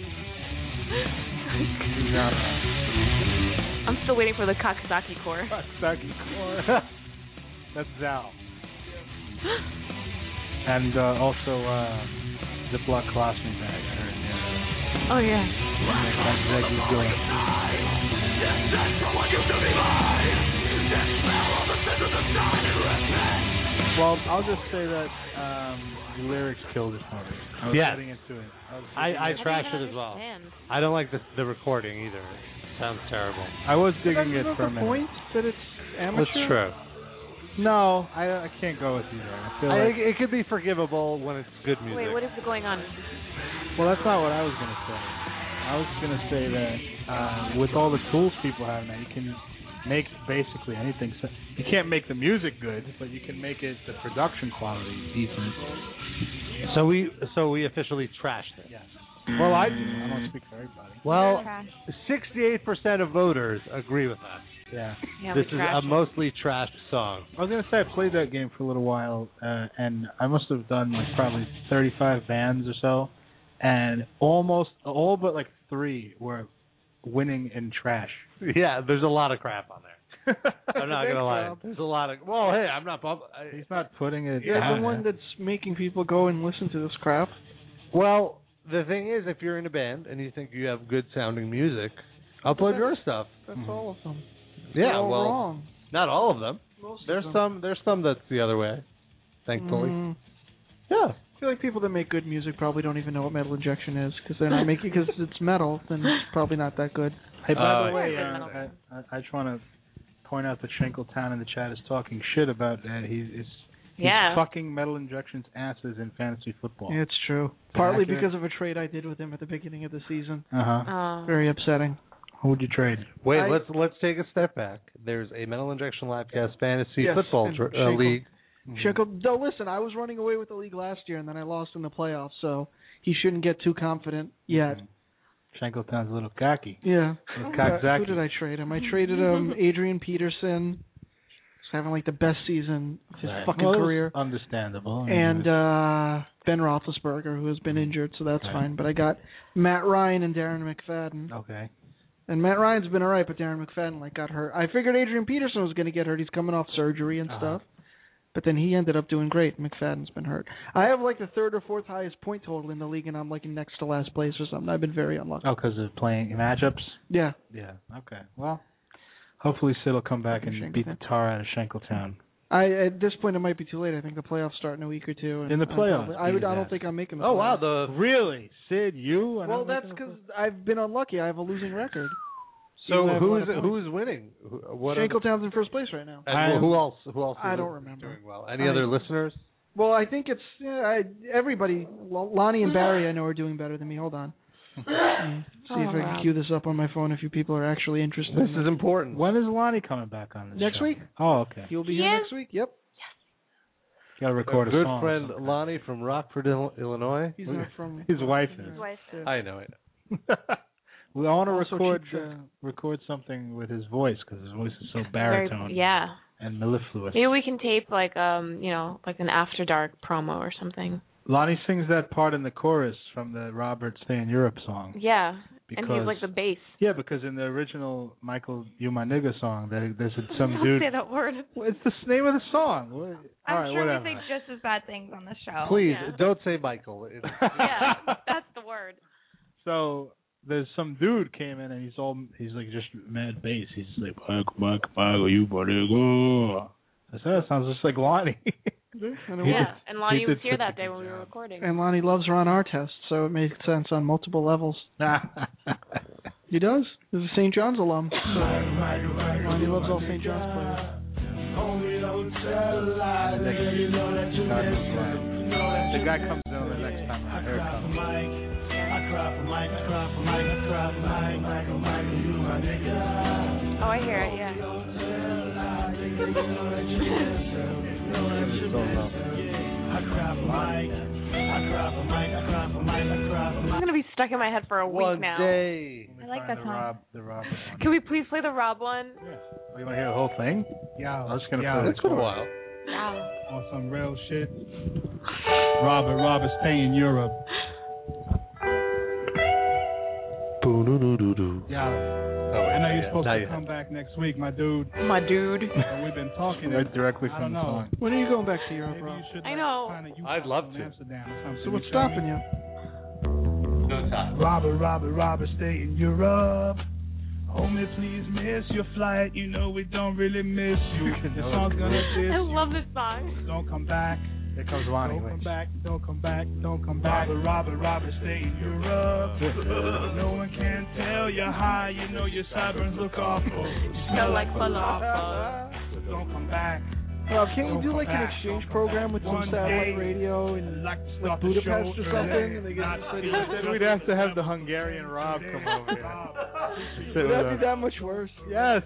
I'm still waiting for the Kakizaki core. Saki core. That's Zal. And also Ziploc colostomy bag. I heard. Oh yeah. That is good. Well, I'll just say that the lyrics killed it for me. I was Yes. getting into it. I trashed it as well. Understand. I don't like the recording either. It sounds terrible. I was But digging that's it not for a the minute. point that it's amateur. That's true. No, I can't go with you there. I feel I like think it could be forgivable when it's good music. Wait, what is going on? well, that's not what I was gonna say. I was gonna say that with all the tools people have now, you can make basically anything. So you can't make the music good, but you can make it the production quality decent. So we officially trashed it. Yes. Well, I do. I don't speak for everybody. Well, 68% of voters agree with us. Yeah. Yeah, This we is a trashed it. mostly trashed song. I was gonna say I played that game for a little while, and I must have done like probably 35 bands or so, and almost all but like 3 were winning in trash. Yeah, there's a lot of crap on there. I'm not Thanks, gonna lie. Rob. There's a lot of. Well, hey, I'm not. He's not putting it. You're down, the one man. that's making people go and listen to this crap. Well, the thing is, if you're in a band and you think you have good sounding music, upload your stuff. That's all of them. Yeah, They're all well, wrong. not all of them. Most of There's them. some that's the other way. Thankfully. Yeah. I feel like people that make good music probably don't even know what Metal Injection is because they're not making because it's metal. Then it's probably not that good. Hey, by the way, yeah. I just want to point out that Shankletown in the chat is talking shit about that. He's Yeah. fucking Metal Injection's asses in fantasy football. Yeah, it's true. Partly accurate? because of a trade I did with him at the beginning of the season. Uh-huh. Very upsetting. Who would you trade? Wait, I- let's take a step back. There's a Metal Injection Livecast Fantasy Yes, Football and Shankle. League. Shankle, no, listen, I was running away with the league last year, and then I lost in the playoffs, so he shouldn't get too confident yet. Shankletown's a little cocky. Yeah. Little Who cockzacky. did I trade him? I traded Adrian Peterson. He's having like the best season of his fucking Well, it was career. Understandable. I mean, And it was- Ben Roethlisberger, who has been injured, so that's Okay. fine. But I got Matt Ryan and Darren McFadden. okay. And Matt Ryan's been all right, but Darren McFadden got hurt. I figured Adrian Peterson was going to get hurt. He's coming off surgery and stuff. But then he ended up doing great. McFadden's been hurt. I have like the third or fourth highest point total in the league, and I'm like in next to last place or something. I've been very unlucky. Oh, because of playing matchups? Yeah. Yeah, okay. Well, hopefully Sid will come back and beat the tar out of Shankletown. At this point, it might be too late. I think the playoffs start in a week or two. And In the playoffs? I don't think I'm making the Oh, playoffs. wow. Really? Sid, you? Well, that's because I've been unlucky. I have a losing record. So Even though I've won a point. who's winning? Shankletown's in first place right now. And who else? I don't remember. Doing well. Any other listeners? Well, I think it's everybody. Lonnie and Barry, I know, are doing better than me. Hold on. See if I can cue this up on my phone if you people are actually interested. This is important. When is Lonnie coming back on this Next show? week. Oh, okay. He'll be here next week. Yep. Got to record a good song. friend Lonnie from Rockford, Illinois. He's not from. His wife is. His wife is. I know it. We want to Also record something with his voice because his voice is so baritone. Yeah. And mellifluous. Maybe we can tape like like an After Dark promo or something. Lonnie sings that part in the chorus from the Robert Stay in Europe song. Yeah. Because, and he's like the bass. Yeah, because in the original Michael You My Nigga song, there's some Don't dude. say that word. Well, it's the name of the song. All I'm right, sure whatever. we say just as bad things on the show. Please Yeah. don't say Michael. Yeah, that's the word. So there's some dude came in and he's like just mad bass. He's like Michael, you better go. I said that sounds just like Lonnie. And Lonnie was here that day when we were recording. And Lonnie loves Ron Artest, so it makes sense on multiple levels. He does. He's a St. John's alum. So Lonnie loves all St. John's players. The guy comes in the next time. Here it comes. Oh, I hear it, yeah. It's gonna be stuck in my head for a week now. Day. I like that song. The Rob one. Can we please play the Rob one? Oh, you want to hear the whole thing? Yeah. I was just gonna Yeah, play It's been a while. Wow. On some real shit. Robert, stay in Europe. Yeah. I know you're supposed to come back next week, my dude. My dude. And we've been talking. Right directly I from don't the know. song. When are you going back to Europe, Rob? I know. I'd love to. Amsterdam or something. So what's You feel stopping me? you? No time. Robert, stay in Europe. Homie, please miss your flight. You know we don't really miss you. The song's gonna diss I you. love this song. Don't come back. Here comes Lonnie. Don't come back. Robert, stay in Europe. No one can tell you high. You know your sideburns look awful. You smell like falafel. So don't come back. Rob, can't you do like an exchange program with some satellite radio in like Budapest or something? And they get Then we'd have to have the Hungarian Rob come over here. Would that be that much worse? Yes.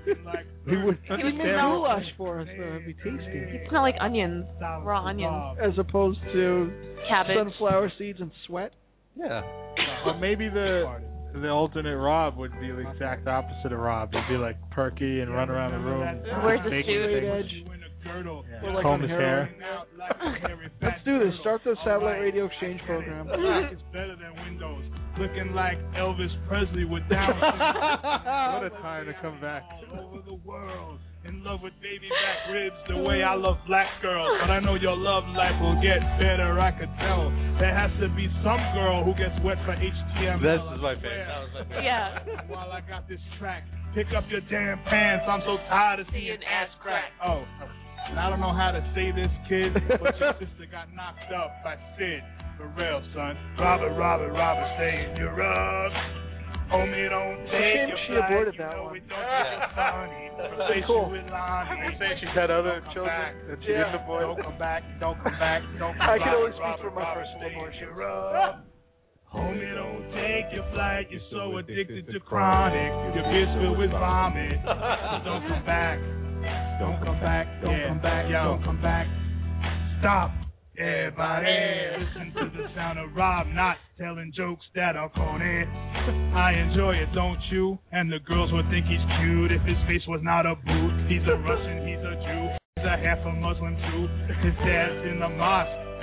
He would He make goulash for us, though. It'd be tasty. It smell like onions, raw onions. As opposed to Cabbage. sunflower seeds and sweat. Yeah. Or maybe the alternate Rob would be the exact opposite of Rob. He'd be like perky and run around the room. Where's the baking suit? things. Girdle. Or like Comb on his heroin. hair. Let's do this. Start the satellite radio exchange program. It's better than Windows. Looking like Elvis Presley with Down syndrome. What a time to come back. All over the world. In love with baby back ribs the way I love black girls. But I know your love life will get better, I could tell. There has to be some girl who gets wet for HTML. This is my favorite. Yeah. While I got this track, pick up your damn pants. I'm so tired of seeing ass crack. Oh, and I don't know how to say this, kid, but your sister got knocked up by Sid. For real, son. Robert, stay in Europe. Homie, don't take your She flight. aborted You that know one. we don't get funny. Replace Cool. you with Lonnie. You're saying she's had other children that she didn't abort? Don't come back. Don't come back. I can only speak Robert, for my Robert, personal stay in abortion. Europe. Homie, don't take your flight. You're so addicted to chronic. Your bitch filled with vomit. Don't come back. Don't come back. Don't come back. Don't come back. Stop. Everybody, listen to the sound of Rob not telling jokes that are corny. I enjoy it, don't you? And the girls would think he's cute if his face was not a boot. He's a Russian, he's a Jew. He's a half a Muslim too. His dad's in the mosque.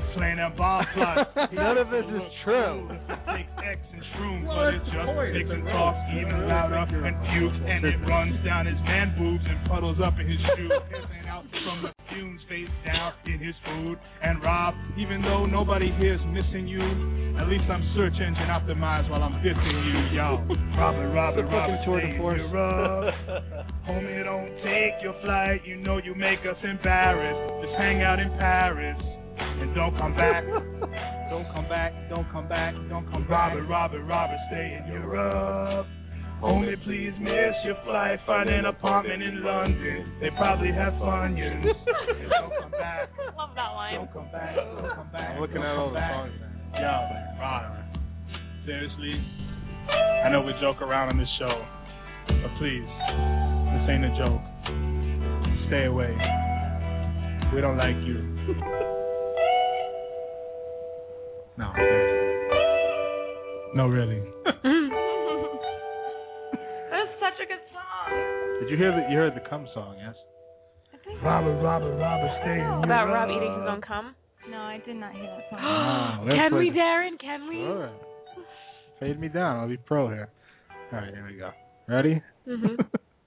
playing that ball plot. None of this is true. Take X and shrooms, but it just makes him talk even louder and puke, and it runs down his man boobs and puddles up in his shoes, pissing out from the fumes, face down in his food. And Rob, even though nobody here's missing you, at least I'm search engine optimized while I'm dissing you, y'all. Robert, stay in Europe. Homie, don't take your flight. You know you make us embarrassed. Just hang out in Paris and don't come back. Don't come back. Robert, stay in Europe. Homie, please miss your flight. Find an apartment in London. They probably have Funyuns. Don't come back. Love that line. Don't come back. I'm looking at all the songs, man. Yo, man, Robert. Seriously, I know we joke around on this show, but please, this ain't a joke. Stay away. We don't like you. No. No, really. That's such a good song. Did you hear you heard the cum song? Yes. Robert, stay in About Europe. Rob eating his own cum? No, I did not hear that song. Can we, Darren? Can we? Sure. Fade me down. I'll be pro here. All right, here we go. Ready? Mm-hmm.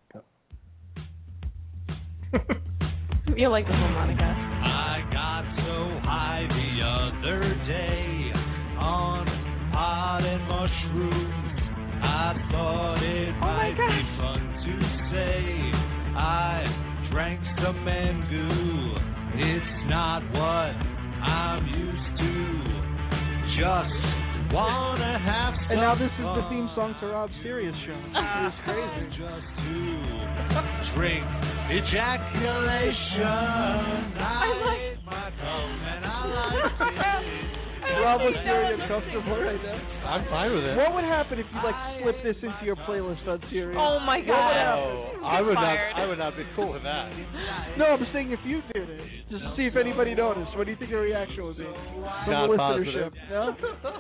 You like the harmonica. I got so high the other day on pot and mushrooms. I thought it might be fun to say I drank some Mangoo. It's not what I'm used to. Just wanna have some. And now this is the theme song to Rob's Serious Show. It's crazy. Just to drink ejaculation. I hate my cum and I like it. Rob looks very uncomfortable right now. I'm fine with it. What would happen if you slip this into your playlist on Sirius? Oh my God! What would happen? I would not be cool with that. No, I'm saying if you did it, just to see if anybody noticed. What do you think the reaction would be from Not the listenership? positive. No?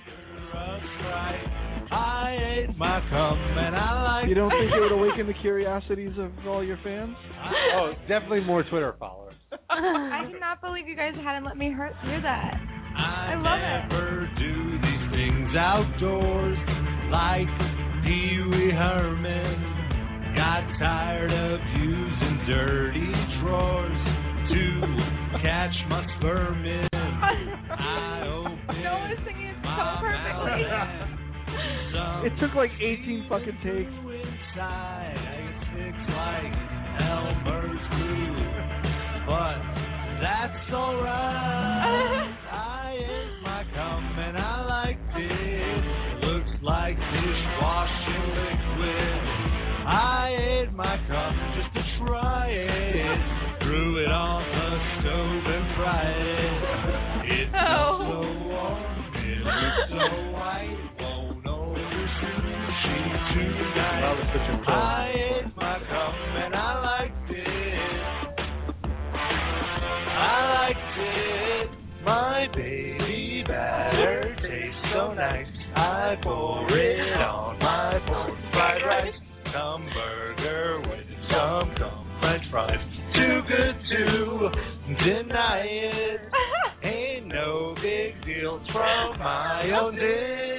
I ate my cum and I like. You don't think it would awaken the curiosities of all your fans? Oh, definitely more Twitter followers. I cannot believe you guys hadn't let me hear that. I love it. Never do these things outdoors like Pee Wee Herman. Got tired of using dirty drawers to catch my sperm in. I opened No one is singing it so perfectly. It took like 18 fucking takes. Inside, it's like Elmer's glue, but that's alright. I ate my cum and I liked it. Looks like dishwashing liquid. I ate my cum just to try it. Threw it on the stove and fried it. It was so warm, it was so white. Won't order sushi tonight. I ate my cum and I liked it. I liked it. My baby batter tastes so nice. I pour it on my pork fried rice. Some burger with some french fries. Too good to deny it. Ain't no big deal from my own dick.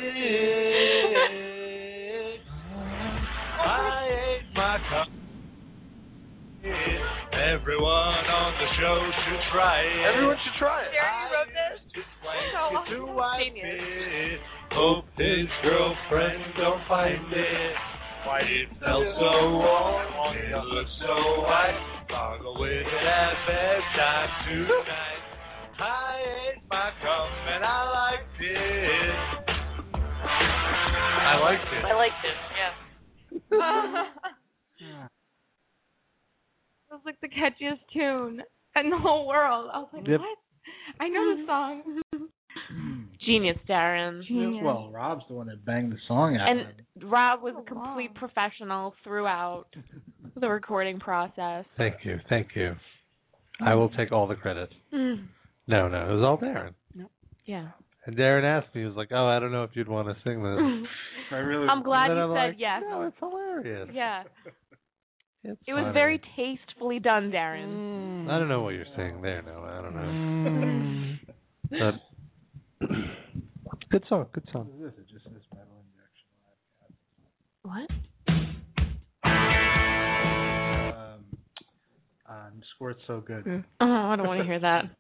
I ate my cup. Everyone on the show should try it. Everyone should try it. Darren wrote this. Genius. Hope his girlfriend don't find it. Why it felt so warm, it looked so white. Gargle with it at bedtime tonight. I ate my cum and I liked it. I liked it. I liked it. Yeah. It was like the catchiest tune in the whole world. I was like, Yep. what? I know the song. Genius, Darren. Genius. Well, Rob's the one that banged the song out. And Rob was a complete professional throughout the recording process. Thank you. I will take all the credit. Mm. No, it was all Darren. Yeah. And Darren asked me, he was like, "Oh, I don't know if you'd want to sing this." I'm glad And you I'm said like, yes. No, it's hilarious. Yeah. It's It was funny. very tastefully done, Darren. I don't know what you're saying there, no. I don't know. Good song. Good song. What is this? It just says Metal Injection. What? Squirt's so good. Oh, I don't want to hear that.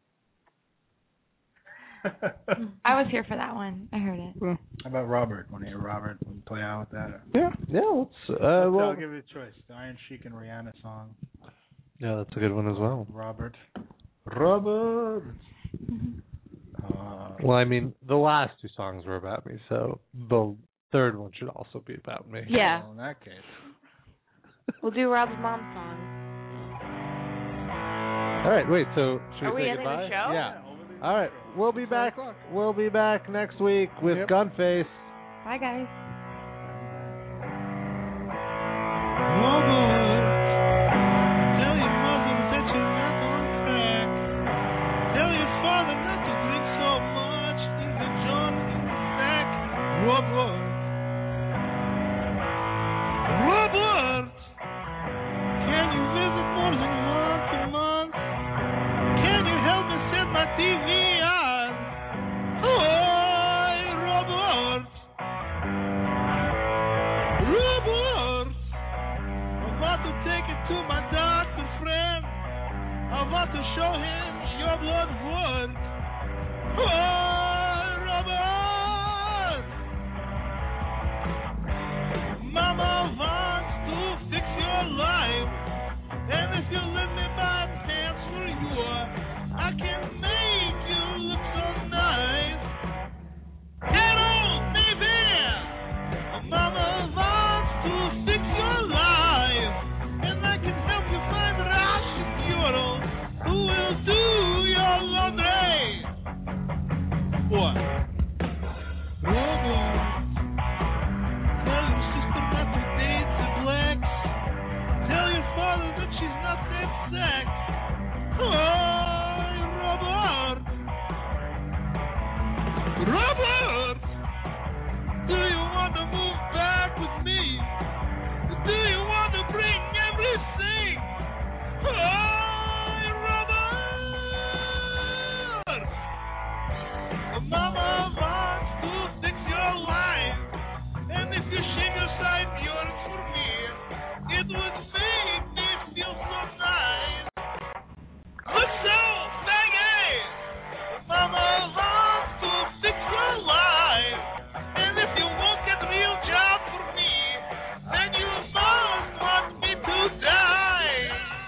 I was here for that one. I heard it. How about Robert? Want to hear Robert? Want to play out with that? Yeah. Let's. I'll give it a choice. The Iron Sheik and Rihanna song. Yeah, that's a good one as well. Robert. Well, I mean, the last two songs were about me, so the third one should also be about me. Yeah. Well, in that case. We'll do Rob's mom's song. All right, wait. So should Are we we say ending goodbye? the show? Yeah. All right, we'll be back. We'll be back next week with Gunface. Bye, guys. Tell your mother that you're not on track. Tell your father not to drink so much. Leave the John in the sack. Robert. Can you visit more than once a month? Can you help me set my TV on? Oh, Robert. I want to take it to my doctor friend. I want to show him your blood work. Oh, Robert. Mama wants to fix your life. And if you let me buy pants for you, I can make you look so nice. Hello, baby. Mama wants to fix your life. And I can help you find Russian girl who will do your laundry. What? Robert. Tell your sister not to date the blacks. Tell your father that she's not that sex. Oh, Robert. Robert! Do you want to move back with me? Do you want to bring everything? Oh, Robert! Mama wants to fix your life. And if you shave your side yours for me, it would make me feel so nice. Look so, Maggie! Mama wants to fix your life. And if you won't get a real job for me, then you must want me to die.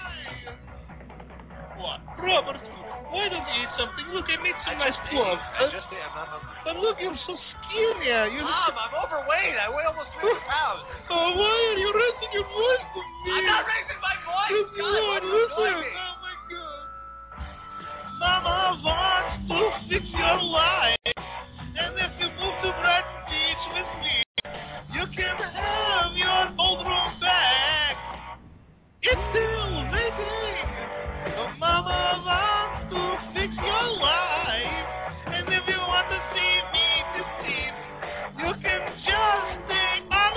What? Robert, why don't you eat something? Look, I made some nice clothes. But look, you're so skinny. Mom, I'm overweight. I weigh almost 300 pounds. Oh, why are you raising your voice to me? I'm not raising my voice. Yes, God, why do you listen. annoy me? Oh, my God. Mama wants to fix your life. And if you move to Brighton Beach with me, you can have your old room back. It's still waiting. Mama wants to fix your life. And if you want to see me deceive, you can just stay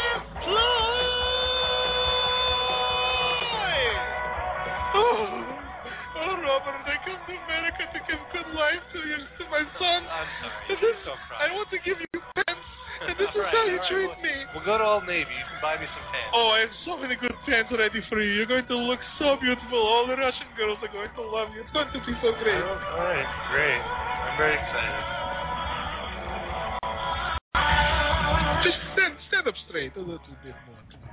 unemployed. Oh, Robert, I come to America to give good life to my son. I'm sorry. I'm so proud. I want to give you pants, and this is how you treat me. We'll go to Old Navy. You can buy me some pants. Oh, I have so many good pants ready for you. You're going to look so beautiful. All the Russian girls are going to love you. It's going to be so great. All right, great. I'm very excited. Just stand up straight a little bit more.